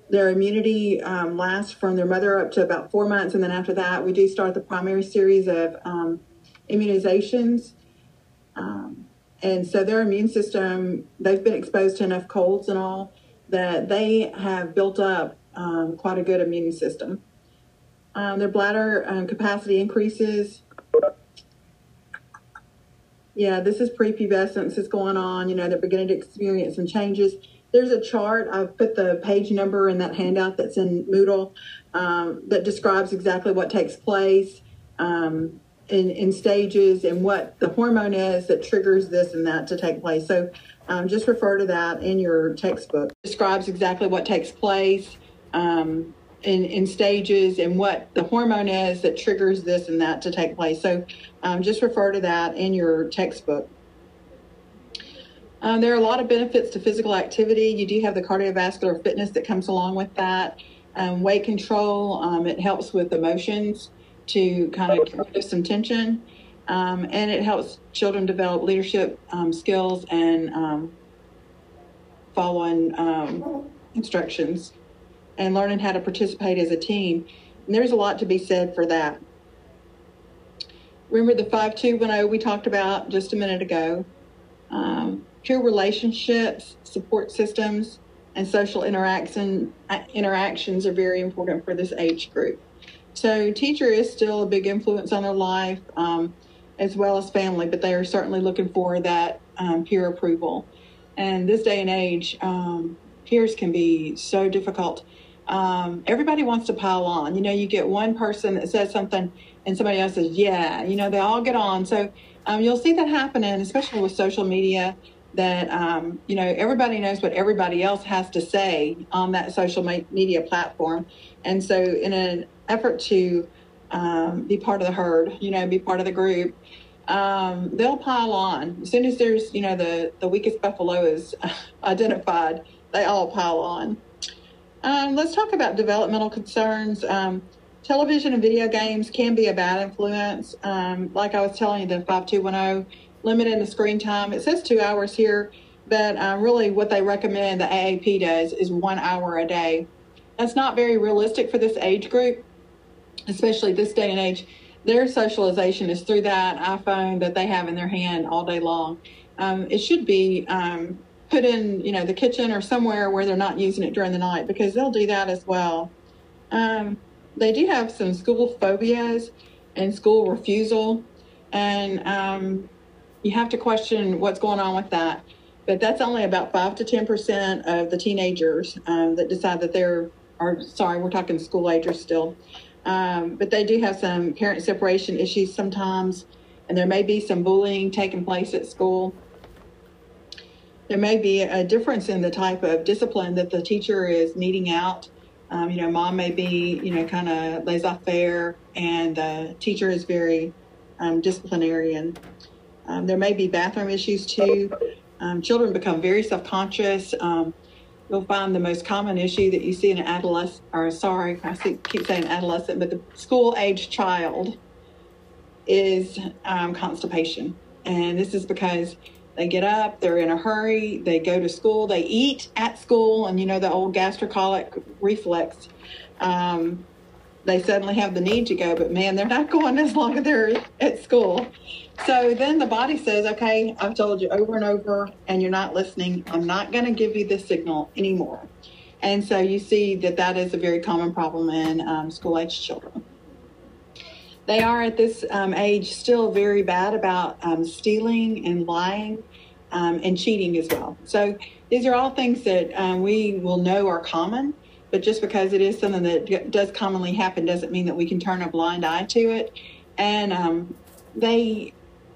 Speaker 1: Their immunity um, lasts from their mother up to about four months. And then after that, we do start the primary series of um, immunizations. Um, and so their immune system, they've been exposed to enough colds and all that they have built up um, quite a good immune system. Um, their bladder um, capacity increases. Yeah, this is prepubescence is going on. You know, they're beginning to experience some changes. There's a chart. I've put the page number in that handout that's in Moodle um, that describes exactly what takes place um, in, in stages and what the hormone is that triggers this and that to take place. So um, just refer to that in your textbook. It describes exactly what takes place um, in, in stages and what the hormone is that triggers this and that to take place. So um, just refer to that in your textbook. Um, there are a lot of benefits to physical activity. You do have the cardiovascular fitness that comes along with that. Um, weight control, um, it helps with emotions to kind of get rid of some tension. Um, and it helps children develop leadership um, skills and um, following um, instructions and learning how to participate as a team. And there's a lot to be said for that. Remember the five two one zero we talked about just a minute ago. Um, Peer relationships, support systems, and social interaction interactions are very important for this age group. So teacher is still a big influence on their life, um, as well as family, but they are certainly looking for that um, peer approval. And this day and age, um, peers can be so difficult. Um, everybody wants to pile on. You know, you get one person that says something and somebody else says, yeah, you know, they all get on. So um, you'll see that happening, especially with social media, that, um, you know, everybody knows what everybody else has to say on that social media platform. And so in an effort to um, be part of the herd, you know, be part of the group, um, they'll pile on. As soon as there's, you know, the, the weakest buffalo is identified, they all pile on. Um, let's talk about developmental concerns. Um, television and video games can be a bad influence. Um, like I was telling you, the five two one zero, limiting the screen time. It says two hours here, but uh, really what they recommend, the A A P does, is one hour a day. That's not very realistic for this age group, especially this day and age. Their socialization is through that iPhone that they have in their hand all day long. Um, it should be um, put in, you know, the kitchen or somewhere where they're not using it during the night, because they'll do that as well. Um, they do have some school phobias and school refusal, and um, you have to question what's going on with that. But that's only about five to ten percent of the teenagers um, that decide that they're, or sorry, we're talking school agers still. Um, but they do have some parent separation issues sometimes, and there may be some bullying taking place at school. There may be a difference in the type of discipline that the teacher is meting out. Um, you know, mom may be, you know, kind of laissez-faire, and the teacher is very um, disciplinarian. Um, there may be bathroom issues too. Um, children become very self-conscious. Um, you'll find the most common issue that you see in an adolescent, or sorry, I see, keep saying adolescent, but the school-age child is um, constipation. And this is because they get up, they're in a hurry, they go to school, they eat at school, and you know the old gastrocolic reflex. Um, they suddenly have the need to go, but man, they're not going as long as they're at school. So then the body says, okay, I've told you over and over, and you're not listening. I'm not going to give you this signal anymore. And so you see that that is a very common problem in um, school-age children. They are at this um, age still very bad about um, stealing and lying um, and cheating as well. So these are all things that um, we will know are common, but just because it is something that does commonly happen doesn't mean that we can turn a blind eye to it. And um, they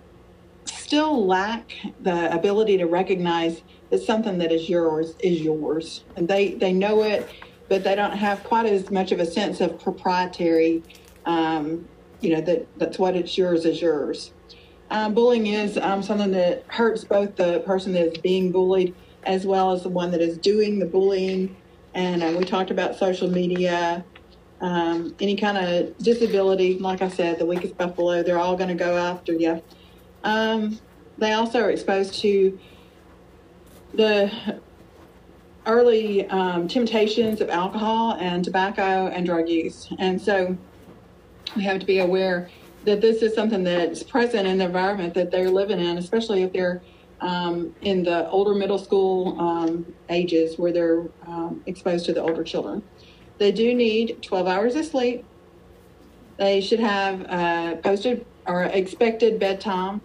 Speaker 1: still lack the ability to recognize that something that is yours is yours. And they, they know it, but they don't have quite as much of a sense of proprietary, um, you know, that that's what it's yours is yours. Um, bullying is um, something that hurts both the person that is being bullied as well as the one that is doing the bullying. And uh, we talked about social media, um, any kind of disability. Like I said, the weakest buffalo, they're all going to go after you. Um, they also are exposed to the early um, temptations of alcohol and tobacco and drug use. And so we have to be aware that this is something that's present in the environment that they're living in, especially if they're um, in the older middle school um, ages where they're um, exposed to the older children. They do need twelve hours of sleep. They should have uh, posted or expected bedtime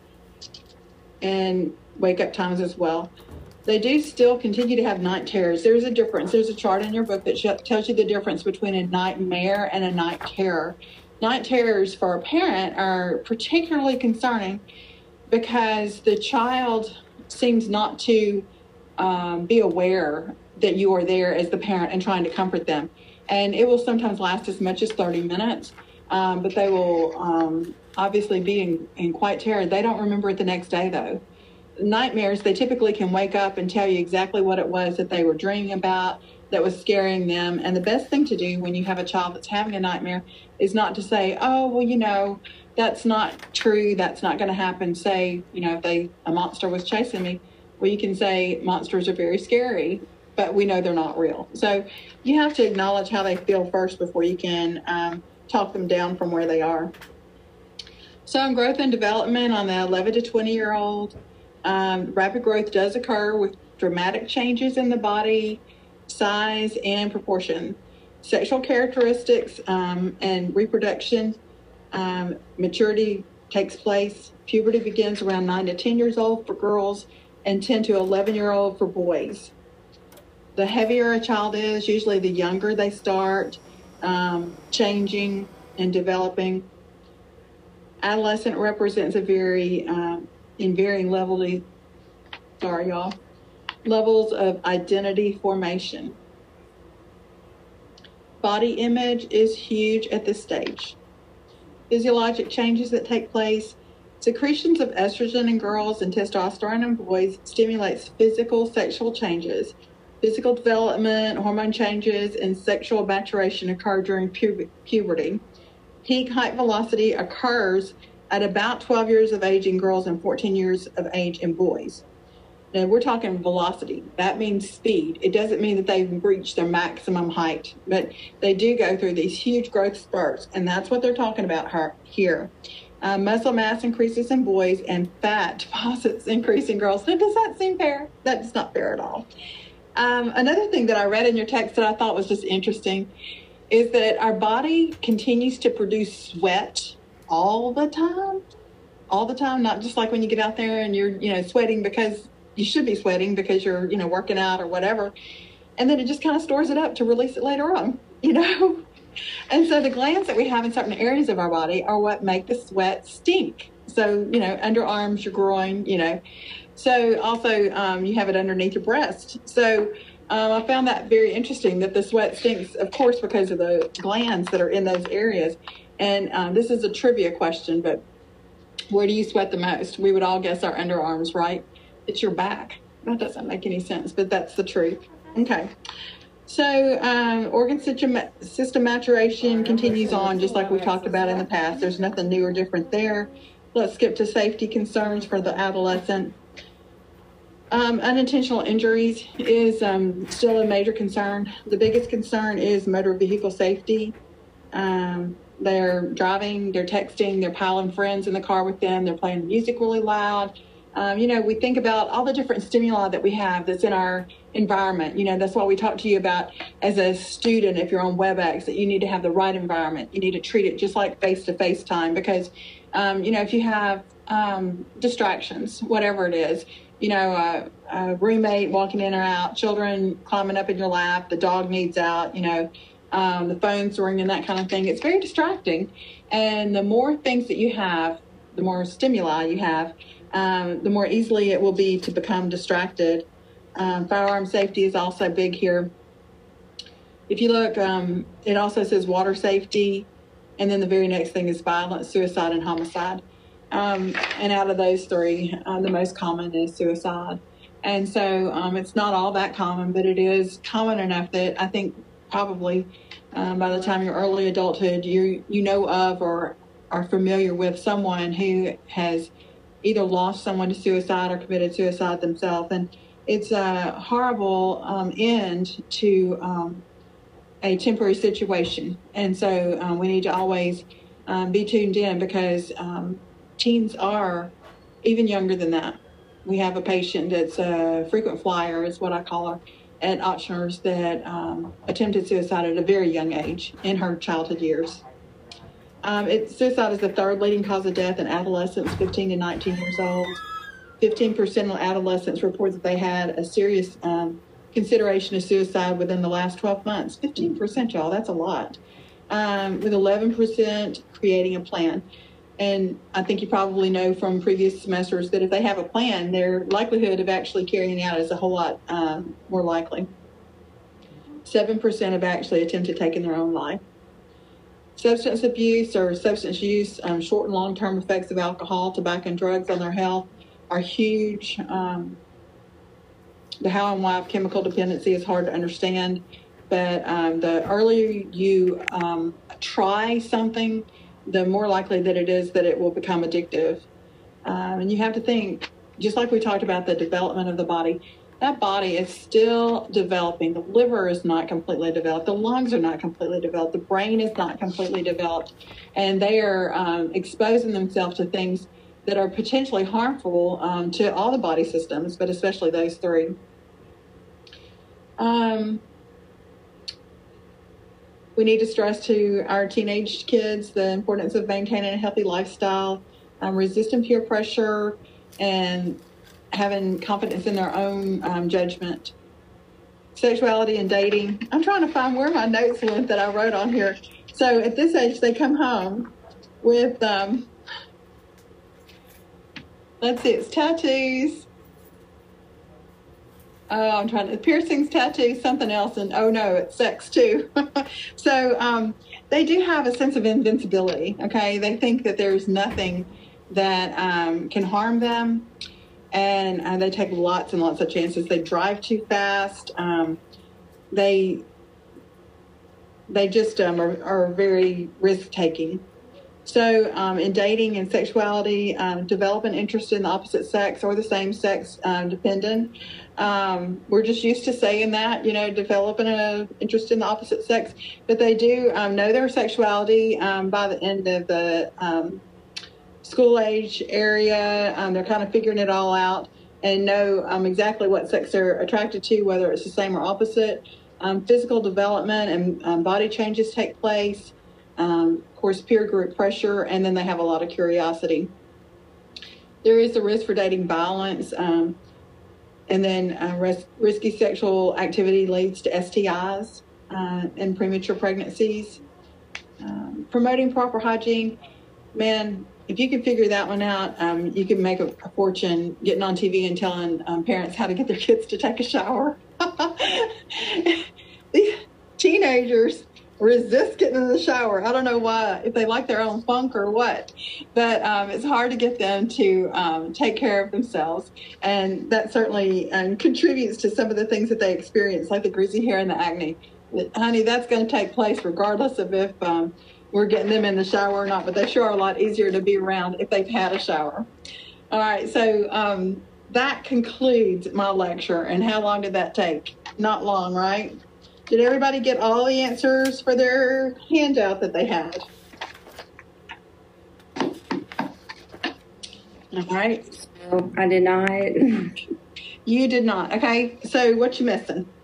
Speaker 1: and wake up times as well. They do still continue to have night terrors. There's a difference. There's a chart in your book that sh- tells you the difference between a nightmare and a night terror. Night terrors for a parent are particularly concerning because the child seems not to um, be aware that you are there as the parent and trying to comfort them. And it will sometimes last as much as thirty minutes, um, but they will um, obviously be in, in quite terror. They don't remember it the next day, though. Nightmares, they typically can wake up and tell you exactly what it was that they were dreaming about that was scaring them. And the best thing to do when you have a child that's having a nightmare is not to say, oh, well, you know, that's not true. That's not going to happen. Say, you know, if they, a monster was chasing me, well, you can say monsters are very scary, but we know they're not real. So you have to acknowledge how they feel first before you can um, talk them down from where they are. So in growth and development on the eleven to twenty year old, um, rapid growth does occur with dramatic changes in the body, size, and proportion. Sexual characteristics um, and reproduction, um, maturity takes place. Puberty begins around nine to ten years old for girls and ten to eleven year old for boys. The heavier a child is, usually the younger they start um, changing and developing. Adolescent represents a very, um, in varying levels, sorry y'all, levels of identity formation. Body image is huge at this stage. Physiologic changes that take place. Secretions of estrogen in girls and testosterone in boys stimulates physical sexual changes. Physical development, hormone changes, and sexual maturation occur during pu- puberty. Peak height velocity occurs at about twelve years of age in girls and fourteen years of age in boys. Now, we're talking velocity. That means speed. It doesn't mean that they've reached their maximum height, but they do go through these huge growth spurts, and that's what they're talking about here. Uh, muscle mass increases in boys and fat deposits increase in girls. Now, does that seem fair? That's not fair at all. Um, another thing that I read in your text that I thought was just interesting is that our body continues to produce sweat all the time, all the time, not just like when you get out there and you're, you know, sweating because you should be sweating because you're, you know, working out or whatever. And then it just kind of stores it up to release it later on, you know. And so the glands that we have in certain areas of our body are what make the sweat stink. So, you know, underarms, your groin, you know. So also um, you have it underneath your breast. So um, I found that very interesting that the sweat stinks, of course, because of the glands that are in those areas. And um, this is a trivia question, but where do you sweat the most? We would all guess our underarms, right? It's your back. That doesn't make any sense, but that's the truth. Okay. So um, organ system maturation continues on just like we've talked about in the past. There's nothing new or different there. Let's skip to safety concerns for the adolescent. Um, unintentional injuries is um, still a major concern. The biggest concern is motor vehicle safety. Um, they're driving, they're texting, they're piling friends in the car with them, they're playing music really loud. Um, you know, we think about all the different stimuli that we have that's in our environment. You know, that's what we talk to you about as a student if you're on WebEx, that you need to have the right environment. You need to treat it just like face-to-face time because, um, you know, if you have um, distractions, whatever it is, you know, uh, a roommate walking in or out, children climbing up in your lap, the dog needs out, you know, um, the phone's ringing, that kind of thing. It's very distracting. And the more things that you have, the more stimuli you have, um, the more easily it will be to become distracted. Um, firearm safety is also big here. If you look, um, it also says water safety, and then the very next thing is violence, suicide, and homicide. Um, and out of those three, uh, the most common is suicide. And so um, it's not all that common, but it is common enough that I think probably um, by the time you're early adulthood, you you know of or are familiar with someone who has either lost someone to suicide or committed suicide themselves. And it's a horrible um, end to um, a temporary situation. And so um, we need to always um, be tuned in, because um, teens are even younger than that. We have a patient that's a frequent flyer, is what I call her, at Ochsner's, that um, attempted suicide at a very young age in her childhood years. Um, it, suicide is the third leading cause of death in adolescents fifteen to nineteen years old. fifteen percent of adolescents report that they had a serious um, consideration of suicide within the last twelve months. fifteen percent, y'all, that's a lot. Um, with eleven percent creating a plan. And I think you probably know from previous semesters that if they have a plan, their likelihood of actually carrying it out is a whole lot um, more likely. seven percent have actually attempted taking their own life. Substance abuse or substance use, um, short and long-term effects of alcohol, tobacco, and drugs on their health are huge. Um, the how and why of chemical dependency is hard to understand, but um, the earlier you um, try something, the more likely that it is that it will become addictive. Um, and you have to think, just like we talked about the development of the body, that body is still developing. The liver is not completely developed. The lungs are not completely developed. The brain is not completely developed. And they are um, exposing themselves to things that are potentially harmful um, to all the body systems, but especially those three. Um, we need to stress to our teenage kids the importance of maintaining a healthy lifestyle, um, resisting peer pressure, and having confidence in their own um, judgment. Sexuality and dating. I'm trying to find where my notes went that I wrote on here. So at this age, they come home with, um, let's see, it's tattoos. Oh, I'm trying to, piercings, tattoos, something else, and oh no, it's sex too. So um, they do have a sense of invincibility, okay? They think that there's nothing that um, can harm them. And uh, they take lots and lots of chances. They drive too fast. Um, they they just um, are, are very risk-taking. So um, in dating and sexuality, um, develop an interest in the opposite sex or the same sex um, dependent. Um, we're just used to saying that, you know, developing an interest in the opposite sex. But they do um, know their sexuality um, by the end of the um school age area. Um, they're kind of figuring it all out and know um, exactly what sex they're attracted to, whether it's the same or opposite. Um, physical development and um, body changes take place. Um, of course, peer group pressure, and then they have a lot of curiosity. There is a risk for dating violence, um, and then uh, ris- risky sexual activity leads to S T Is uh, and premature pregnancies. Um, promoting proper hygiene, man, if you can figure that one out, um, you can make a, a fortune getting on T V and telling um, parents how to get their kids to take a shower. These teenagers resist getting in the shower. I don't know why, if they like their own funk or what, but um, it's hard to get them to um, take care of themselves. And that certainly um, contributes to some of the things that they experience, like the greasy hair and the acne. But, honey, that's going to take place regardless of if um, we're getting them in the shower or not, but they sure are a lot easier to be around if they've had a shower. All right, so um, that concludes my lecture. And how long did that take? Not long, right? Did everybody get all the answers for their handout that they had? All right.
Speaker 2: So I did not.
Speaker 1: You did not. Okay, so what you missing?